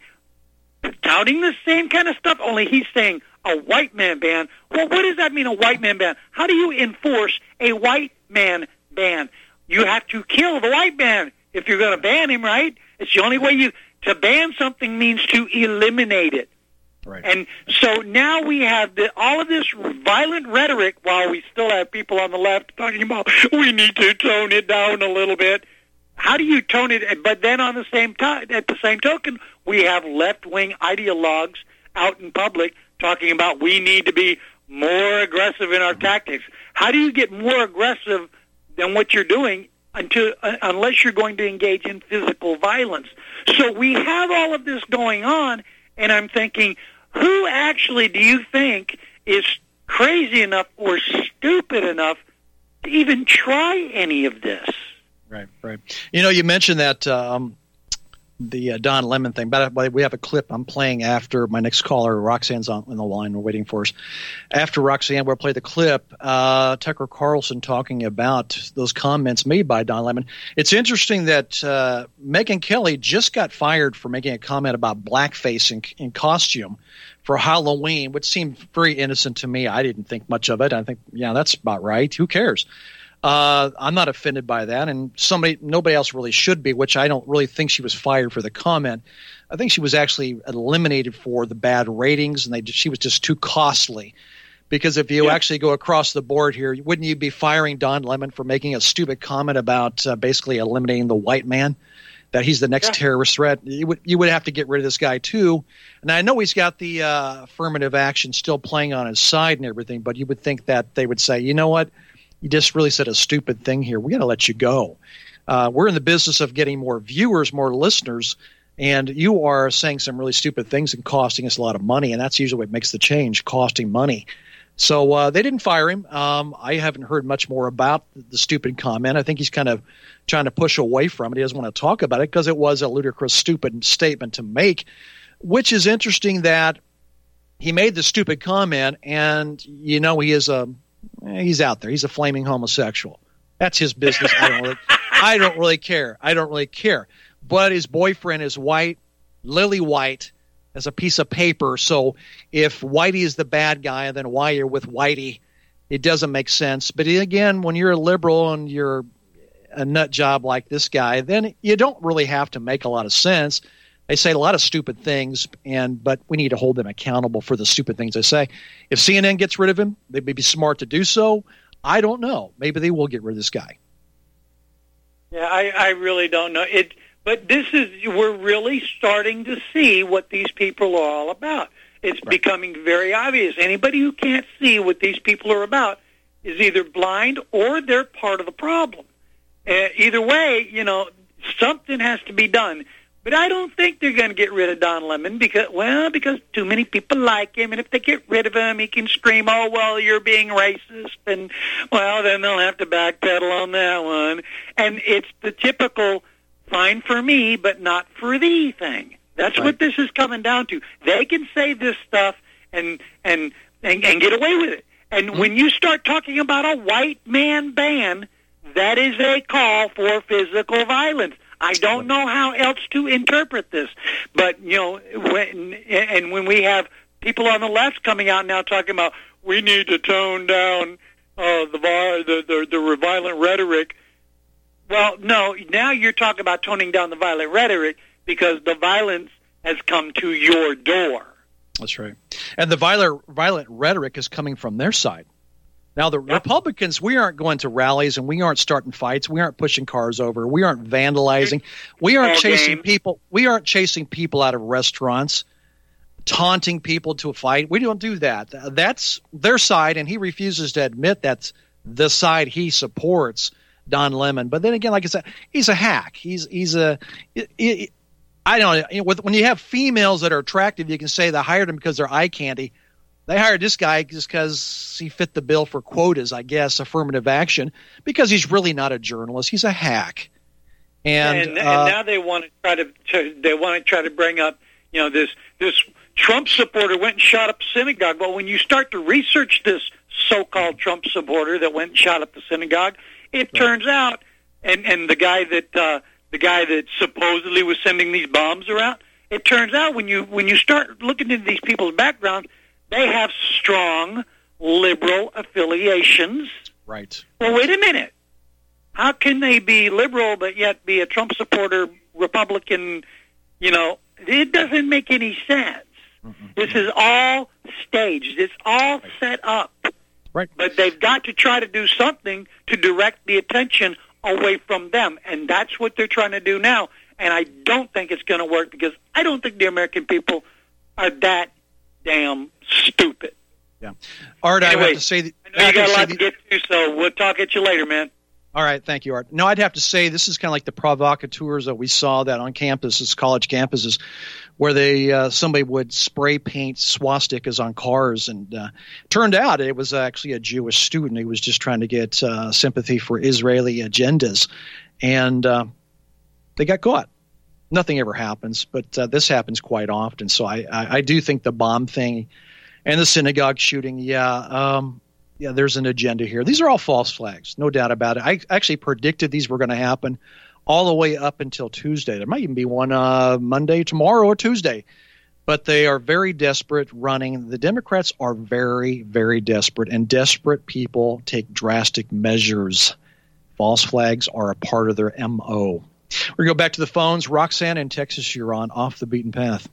Speaker 11: touting the same kind of stuff, only he's saying a white man ban. Well, what does that mean, a white man ban? How do you enforce a white man ban? You have to kill the white man if you're going to ban him, right? It's the only way you, to ban something means to eliminate it.
Speaker 3: Right.
Speaker 11: And so now we have the, all of this violent rhetoric, while we still have people on the left talking about we need to tone it down a little bit. How do you tone it? But then on the same time, at the same token, we have left-wing ideologues out in public talking about we need to be more aggressive in our tactics. How do you get more aggressive than what you're doing until, uh, unless you're going to engage in physical violence? So we have all of this going on, and I'm thinking, who actually do you think is crazy enough or stupid enough to even try any of this?
Speaker 3: Right, right. You know, you mentioned that um, the uh, Don Lemon thing, but we have a clip I'm playing after my next caller. Roxanne's on, on the line. We're waiting for us. After Roxanne, we'll play the clip. Uh, Tucker Carlson talking about those comments made by Don Lemon. It's interesting that uh, Megyn Kelly just got fired for making a comment about blackface in, in costume for Halloween, which seemed very innocent to me. I didn't think much of it. I think, yeah, that's about right. Who cares? Uh, I'm not offended by that, and somebody, nobody else really should be, which I don't really think she was fired for the comment. I think she was actually eliminated for the bad ratings, and they she was just too costly. Because if you yeah. actually go across the board here, wouldn't you be firing Don Lemon for making a stupid comment about uh, basically eliminating the white man, that he's the next yeah. terrorist threat? You would you would have to get rid of this guy too. And I know he's got the uh, affirmative action still playing on his side and everything, but you would think that they would say, you know what? You just really said a stupid thing here. We got to let you go. Uh, we're in the business of getting more viewers, more listeners, and you are saying some really stupid things and costing us a lot of money, and that's usually what makes the change, costing money. So uh, they didn't fire him. Um, I haven't heard much more about the, the stupid comment. I think he's kind of trying to push away from it. He doesn't want to talk about it because it was a ludicrous, stupid statement to make, which is interesting that he made the stupid comment, and, you know, he is a he's out there. He's a flaming homosexual. That's his business. I don't really, I don't really care. I don't really care. But his boyfriend is white, lily white, as a piece of paper. So if Whitey is the bad guy, and then why you're with Whitey, it doesn't make sense. But again, when you're a liberal and you're a nut job like this guy, then you don't really have to make a lot of sense. They say a lot of stupid things, and but we need to hold them accountable for the stupid things they say. If C N N gets rid of him, they may be smart to do so. I don't know. Maybe they will get rid of this guy.
Speaker 11: Yeah, I, I really don't know. It, but this is we're really starting to see what these people are all about. It's right. becoming very obvious. Anybody who can't see what these people are about is either blind or they're part of the problem. Uh, either way, you know, something has to be done. But I don't think they're going to get rid of Don Lemon because, well, because too many people like him, and if they get rid of him, he can scream, "Oh, well, you're being racist," and well, then they'll have to backpedal on that one. And it's the typical "fine for me, but not for thee" thing. That's right. What this is coming down to. They can say this stuff and and and, and get away with it. And mm-hmm. when you start talking about a white man ban, that is a call for physical violence. I don't know how else to interpret this, but you know, when and when we have people on the left coming out now talking about we need to tone down uh, the, the the the violent rhetoric. Well, no, now you're talking about toning down the violent rhetoric because the violence has come to your door.
Speaker 3: That's right, and the violent violent rhetoric is coming from their side. Now, the
Speaker 11: Yep.
Speaker 3: Republicans, we aren't going to rallies and we aren't starting fights. We aren't pushing cars over. We aren't vandalizing. We aren't
Speaker 11: All
Speaker 3: chasing
Speaker 11: game.
Speaker 3: people. We aren't chasing people out of restaurants, taunting people to a fight. We don't do that. That's their side, and he refuses to admit that's the side he supports, Don Lemon. But then again, like I said, he's a hack. He's he's a it, it, I don't know. With, when you have females that are attractive, you can say they hired him because they're eye candy. They hired this guy just because he fit the bill for quotas, I guess, affirmative action, because he's really not a journalist. He's a hack. And,
Speaker 11: and,
Speaker 3: uh,
Speaker 11: and now they want to try to, to they want to try to bring up, you know, this this Trump supporter went and shot up a synagogue. Well, when you start to research this so-called Trump supporter that went and shot up the synagogue, it
Speaker 3: Right.
Speaker 11: turns out, and and the guy that uh, the guy that supposedly was sending these bombs around, it turns out when you when you start looking into these people's backgrounds, they have strong liberal affiliations.
Speaker 3: right.
Speaker 11: Well, wait a minute. How can they be liberal but yet be a Trump supporter, Republican? You know, it doesn't make any sense.
Speaker 3: Mm-hmm.
Speaker 11: This is all staged. It's all set up.
Speaker 3: Right.
Speaker 11: But they've got to try to do something to direct the attention away from them, and that's what they're trying to do now. And I don't think it's going to work because I don't think the American people are that damn stupid.
Speaker 3: Yeah. Art, I
Speaker 11: Anyway,
Speaker 3: have to say that,
Speaker 11: I know you
Speaker 3: have to
Speaker 11: got a
Speaker 3: say
Speaker 11: lot to
Speaker 3: the-
Speaker 11: get to, so we'll talk at you later, man.
Speaker 3: All right, thank you, Art. No, I'd have to say this is kind of like the provocateurs that we saw that on campuses, college campuses, where they uh, somebody would spray paint swastikas on cars, and uh, turned out it was actually a Jewish student who was just trying to get uh, sympathy for Israeli agendas, and uh, they got caught. Nothing ever happens, but uh, this happens quite often. So I, I, I do think the bomb thing and the synagogue shooting, yeah. Um, Yeah, there's an agenda here. These are all false flags, no doubt about it. I actually predicted these were going to happen all the way up until Tuesday. There might even be one uh, Monday, tomorrow, or Tuesday. But they are very desperate running. The Democrats are very, very desperate, and desperate people take drastic measures. False flags are a part of their M O. We're going to go back to the phones. Roxanne in Texas, you're on Off the Beaten Path.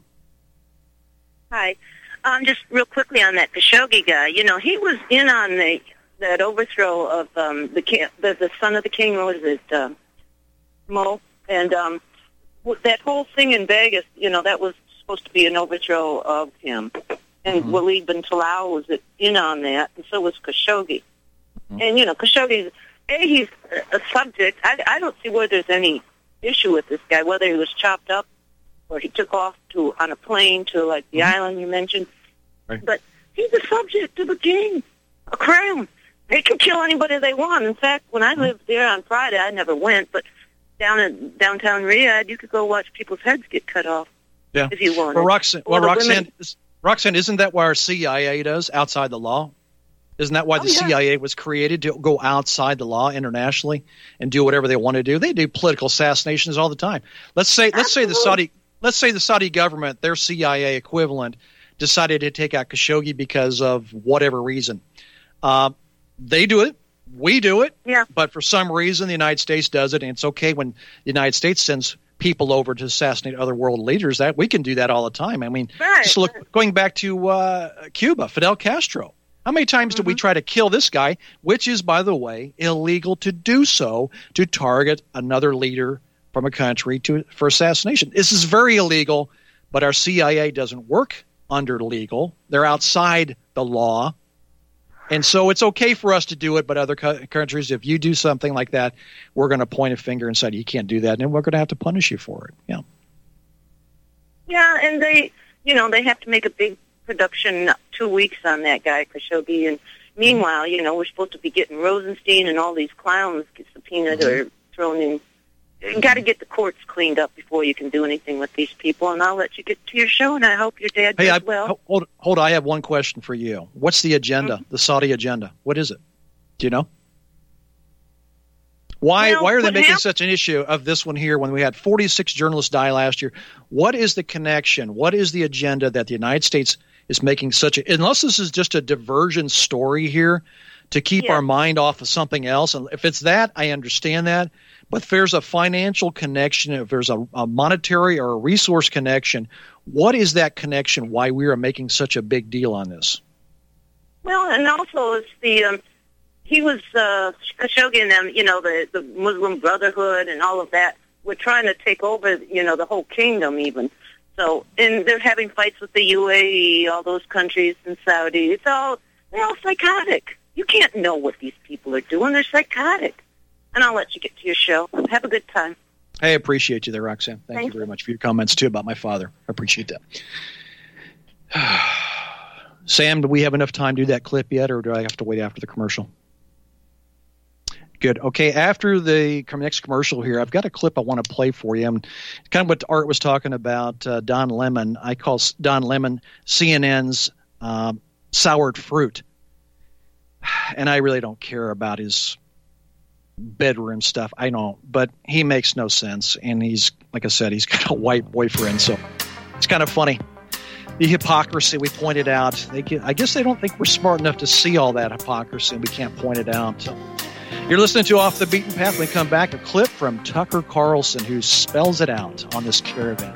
Speaker 12: Hi. Um, just real quickly on that Khashoggi guy, you know, he was in on the that overthrow of um, the, king, the the son of the king. What is it, um, Mo? And um, that whole thing in Vegas, you know, that was supposed to be an overthrow of him. And mm-hmm. Walid bin Talal was in on that, and so was Khashoggi. Mm-hmm. And you know, Khashoggi, a he's a subject. I, I don't see where there's any issue with this guy, whether he was chopped up or he took off to on a plane to, like, the mm-hmm. island you mentioned.
Speaker 3: Right.
Speaker 12: But he's a subject of a king, a crown. They can kill anybody they want. In fact, when I mm-hmm. lived there on Friday, I never went, but down in downtown Riyadh, you could go watch people's heads get cut off
Speaker 3: yeah.
Speaker 12: if you wanted.
Speaker 3: Well, Roxanne, well,
Speaker 12: Or the
Speaker 3: Roxanne,
Speaker 12: women-
Speaker 3: is, Roxanne, isn't that what our C I A does outside the law? Isn't that why
Speaker 12: Oh,
Speaker 3: the
Speaker 12: yeah.
Speaker 3: C I A was created, to go outside the law internationally and do whatever they want to do? They do political assassinations all the time. Let's say let's say the Saudi let's say the Saudi government, their C I A equivalent, decided to take out Khashoggi because of whatever reason. Uh, they do it. We do it.
Speaker 12: Yeah.
Speaker 3: But for some reason, the United States does it, and it's okay when the United States sends people over to assassinate other world leaders. That we can do that all the time. I mean,
Speaker 12: Right.
Speaker 3: just look going back to uh, Cuba, Fidel Castro. How many times
Speaker 12: Mm-hmm.
Speaker 3: did we try to kill this guy, which is, by the way, illegal to do so, to target another leader from a country to for assassination? This is very illegal, but our C I A doesn't work under legal. They're outside the law. And so it's okay for us to do it, but other co- countries, if you do something like that, we're going to point a finger and say, you can't do that, and we're going to have to punish you for it. Yeah.
Speaker 12: Yeah, and they, you know, they have to make a big production two weeks on that guy, Khashoggi. And meanwhile, you know, we're supposed to be getting Rosenstein and all these clowns get subpoenaed
Speaker 3: Mm-hmm.
Speaker 12: or thrown in. You got to get the courts cleaned up before you can do anything with these people. And I'll let you get to your show, and I hope your dad
Speaker 3: Hey,
Speaker 12: does
Speaker 3: I,
Speaker 12: well.
Speaker 3: hold, hold on. I have one question for you. What's the agenda,
Speaker 12: Mm-hmm.
Speaker 3: the Saudi agenda? What is it? Do you know? Why
Speaker 12: Well,
Speaker 3: why are they
Speaker 12: what
Speaker 3: making
Speaker 12: hap-
Speaker 3: such an issue of this one here when we had forty-six journalists die last year? What is the connection? What is the agenda that the United States is making such a – unless this is just a diversion story here to keep
Speaker 12: Yeah.
Speaker 3: our mind off of something else. And if it's that, I understand that. But if there's a financial connection, if there's a, a monetary or a resource connection, what is that connection, why we are making such a big deal on this?
Speaker 12: Well, and also it's the um, he was uh, Khashoggi and them, you know, the, the Muslim Brotherhood and all of that, were trying to take over, you know, the whole kingdom even. So, and they're having fights with the U A E, all those countries, and Saudi. It's all, they're all psychotic. You can't know what these people are doing. They're psychotic. And I'll let you get to your show. Have a good time.
Speaker 3: I appreciate you there, Roxanne. Thank,
Speaker 12: Thank
Speaker 3: you very much for your comments, too, about my father. I appreciate that. Sam, do we have enough time to do that clip yet, or do I have to wait after the commercial? Good. Okay, after the next commercial here, I've got a clip I want to play for you. And kind of what Art was talking about, uh, Don Lemon. I call Don Lemon C N N's uh, soured fruit. And I really don't care about his bedroom stuff. I don't. But he makes no sense. And he's, like I said, he's got a white boyfriend. So it's kind of funny. The hypocrisy we pointed out. They get, I guess they don't think we're smart enough to see all that hypocrisy, and we can't point it out. So you're listening to Off the Beaten Path. When we come back, a clip from Tucker Carlson, who spells it out on this caravan.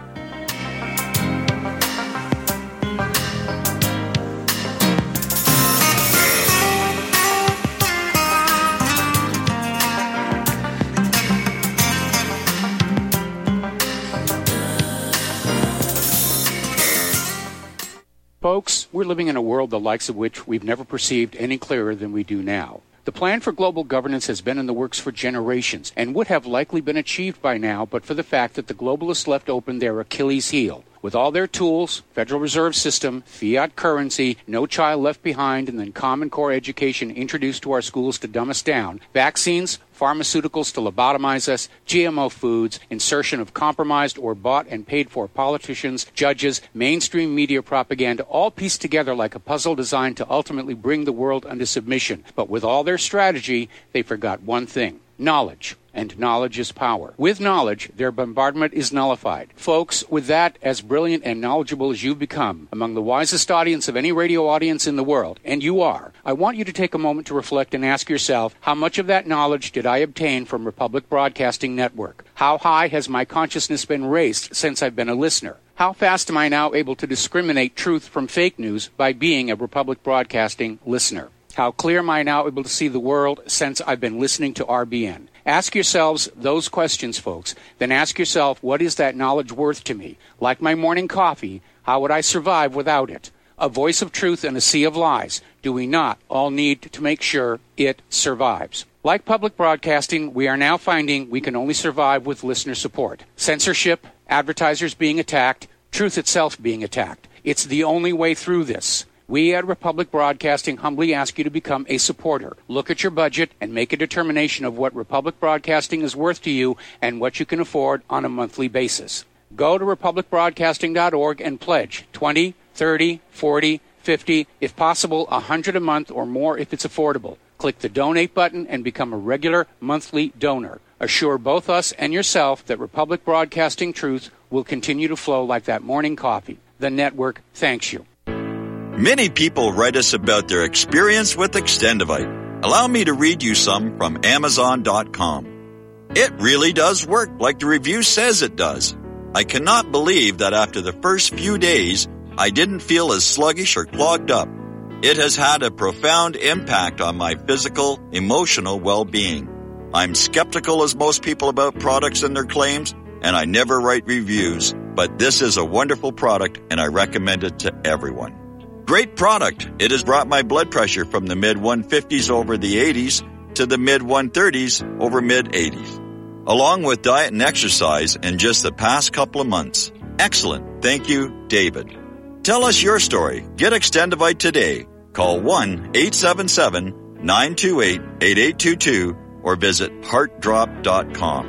Speaker 13: Folks, we're living in a world the likes of which we've never perceived any clearer than we do now. The plan for global governance has been in the works for generations and would have likely been achieved by now but for the fact that the globalists left open their Achilles heel. With all their tools, Federal Reserve System, fiat currency, no child left behind, and then Common Core education introduced to our schools to dumb us down, vaccines, pharmaceuticals to lobotomize us, G M O foods, insertion of compromised or bought and paid for politicians, judges, mainstream media propaganda, all pieced together like a puzzle designed to ultimately bring the world under submission. But with all their strategy, they forgot one thing: knowledge. And knowledge is power. With knowledge, their bombardment is nullified. Folks, with that, as brilliant and knowledgeable as you've become, among the wisest audience of any radio audience in the world, and you are, I want you to take a moment to reflect and ask yourself, how much of that knowledge did I obtain from Republic Broadcasting Network? How high has my consciousness been raised since I've been a listener? How fast am I now able to discriminate truth from fake news by being a Republic Broadcasting listener? How clear am I now able to see the world since I've been listening to R B N? Ask yourselves those questions, folks. Then ask yourself, what is that knowledge worth to me? Like my morning coffee, how would I survive without it? A voice of truth in a sea of lies. Do we not all need to make sure it survives? Like public broadcasting, we are now finding we can only survive with listener support. Censorship, advertisers being attacked, truth itself being attacked. It's the only way through this. We at Republic Broadcasting humbly ask you to become a supporter. Look at your budget and make a determination of what Republic Broadcasting is worth to you and what you can afford on a monthly basis. Go to republic broadcasting dot org and pledge twenty, thirty, forty, fifty, if possible one hundred a month or more if it's affordable. Click the donate button and become a regular monthly donor. Assure both us and yourself that Republic Broadcasting truth will continue to flow like that morning coffee. The network thanks you.
Speaker 9: Many people write us about their experience with Extendivite. Allow me to read you some from amazon dot com. It really does work like the review says it does. I cannot believe that after the first few days, I didn't feel as sluggish or clogged up. It has had a profound impact on my physical, emotional well-being. I'm skeptical as most people about products and their claims, and I never write reviews, but this is a wonderful product and I recommend it to everyone. Great product. It has brought my blood pressure from the mid one fifties over the eighties to the mid one thirties over mid eighties. Along with diet and exercise in just the past couple of months. Excellent. Thank you, David. Tell us your story. Get Extendivite today. Call one eight seven seven, nine two eight, eight eight two two or visit heart drop dot com.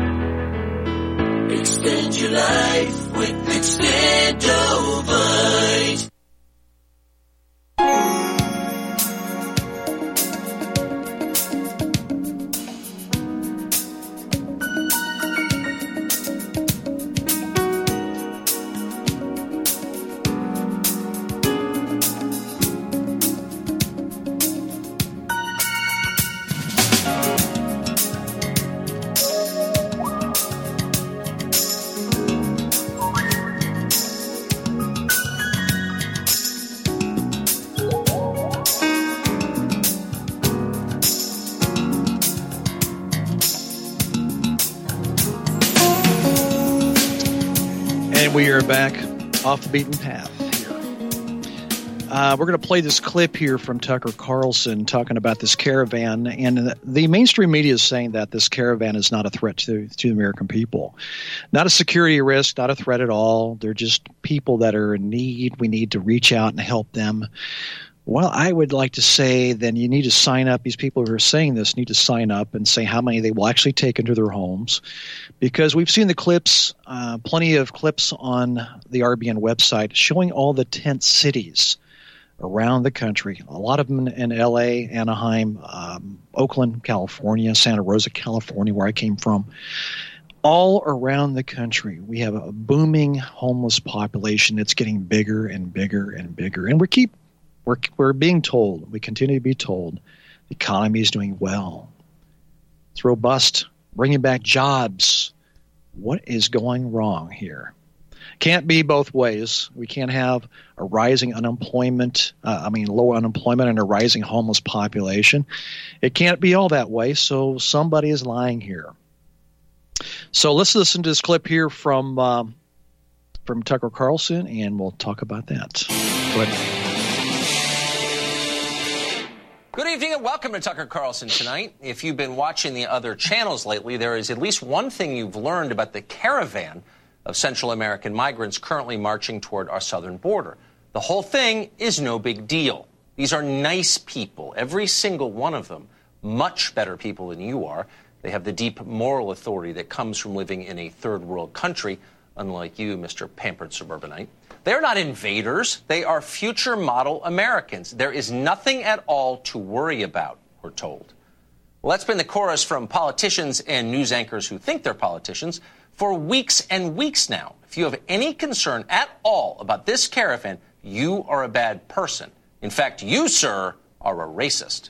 Speaker 2: Extend your life with Extendivite.
Speaker 3: And we are back off the beaten path here. Uh, we're going to play this clip here from Tucker Carlson talking about this caravan. And the mainstream media is saying that this caravan is not a threat to, to the American people. Not a security risk, not a threat at all. They're just people that are in need. We need to reach out and help them. Well, I would like to say then you need to sign up. These people who are saying this need to sign up and say how many they will actually take into their homes, because we've seen the clips, uh, plenty of clips on the R B N website showing all the tent cities around the country, a lot of them in L A, Anaheim, um, Oakland, California, Santa Rosa, California, where I came from. All around the country, we have a booming homeless population that's getting bigger and bigger and bigger. And we keep We're, we're being told, we continue to be told, the economy is doing well. It's robust, bringing back jobs. What is going wrong here? Can't be both ways. We can't have a rising unemployment, uh, I mean low unemployment and a rising homeless population. It can't be all that way, so somebody is lying here. So let's listen to this clip here from, um, from Tucker Carlson, and we'll talk about that. Go ahead.
Speaker 14: Good evening and welcome to Tucker Carlson Tonight. If you've been watching the other channels lately, there is at least one thing you've learned about the caravan of Central American migrants currently marching toward our southern border. The whole thing is no big deal. These are nice people, every single one of them, much better people than you are. They have the deep moral authority that comes from living in a third world country, unlike you, Mister Pampered Suburbanite. They're not invaders. They are future model Americans. There is nothing at all to worry about, we're told. Well, that's been the chorus from politicians and news anchors who think they're politicians for weeks and weeks now. If you have any concern at all about this caravan, you are a bad person. In fact, you, sir, are a racist.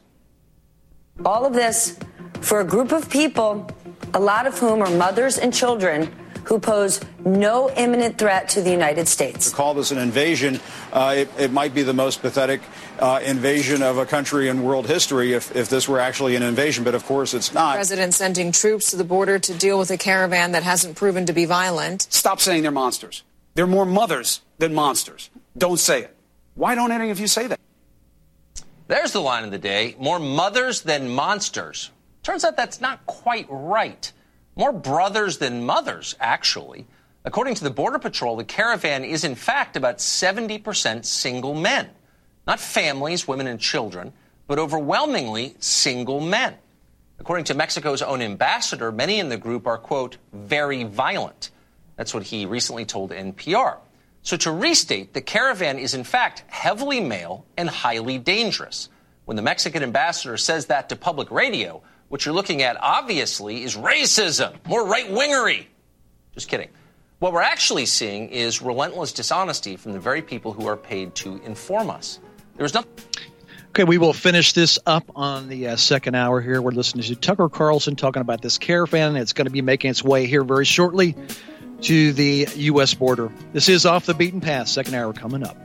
Speaker 15: All of this for a group of people, a lot of whom are mothers and children, who pose no imminent threat to the United States.
Speaker 16: To call this an invasion, uh, it, it might be the most pathetic uh, invasion of a country in world history if, if this were actually an invasion, but of course it's not.
Speaker 17: The president sending troops to the border to deal with a caravan that hasn't proven to be violent.
Speaker 18: Stop saying they're monsters. They're more mothers than monsters. Don't say it. Why don't any of you say that?
Speaker 14: There's the line of the day. More mothers than monsters. Turns out that's not quite right. More brothers than mothers, actually. According to the Border Patrol, the caravan is, in fact, about seventy percent single men. Not families, women, and children, but overwhelmingly single men. According to Mexico's own ambassador, many in the group are, quote, very violent. That's what he recently told N P R. So to restate, the caravan is, in fact, heavily male and highly dangerous. When the Mexican ambassador says that to public radio, what you're looking at, obviously, is racism, more right-wingery. Just kidding. What we're actually seeing is relentless dishonesty from the very people who are paid to inform us. There's nothing.
Speaker 3: Okay, we will finish this up on the uh, second hour here. We're listening to Tucker Carlson talking about this caravan. It's going to be making its way here very shortly to the U S border. This is Off the Beaten Path, second hour coming up.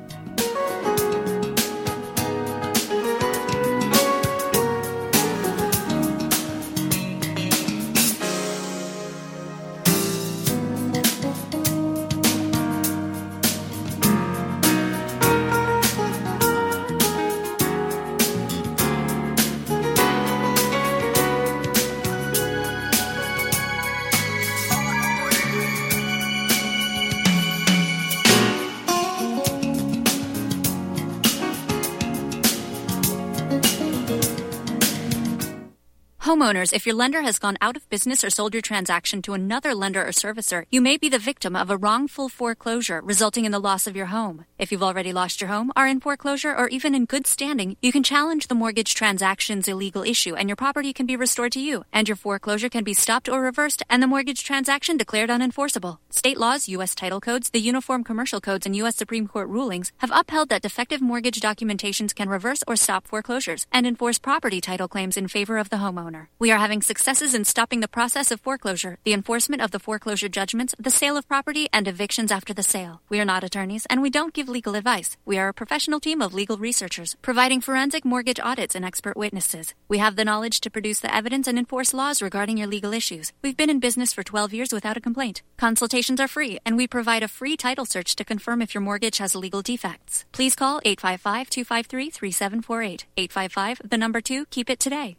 Speaker 19: Homeowners, if your lender has gone out of business or sold your transaction to another lender or servicer, you may be the victim of a wrongful foreclosure, resulting in the loss of your home. If you've already lost your home, are in foreclosure, or even in good standing, you can challenge the mortgage transaction's illegal issue, and your property can be restored to you, and your foreclosure can be stopped or reversed, and the mortgage transaction declared unenforceable. State laws, U S title codes, the Uniform Commercial Codes, and U S Supreme Court rulings have upheld that defective mortgage documentations can reverse or stop foreclosures and enforce property title claims in favor of the homeowner. homeowner. We are having successes in stopping the process of foreclosure, the enforcement of the foreclosure judgments, the sale of property, and evictions after the sale. We are not attorneys, and we don't give legal advice. We are a professional team of legal researchers, providing forensic mortgage audits and expert witnesses. We have the knowledge to produce the evidence and enforce laws regarding your legal issues. We've been in business for twelve years without a complaint. Consultations are free, and we provide a free title search to confirm if your mortgage has legal defects. Please call eight five five, two five three, three seven four eight. eight five five, the number two, keep it today.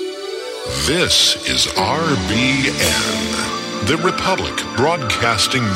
Speaker 1: This is R B N, the Republic Broadcasting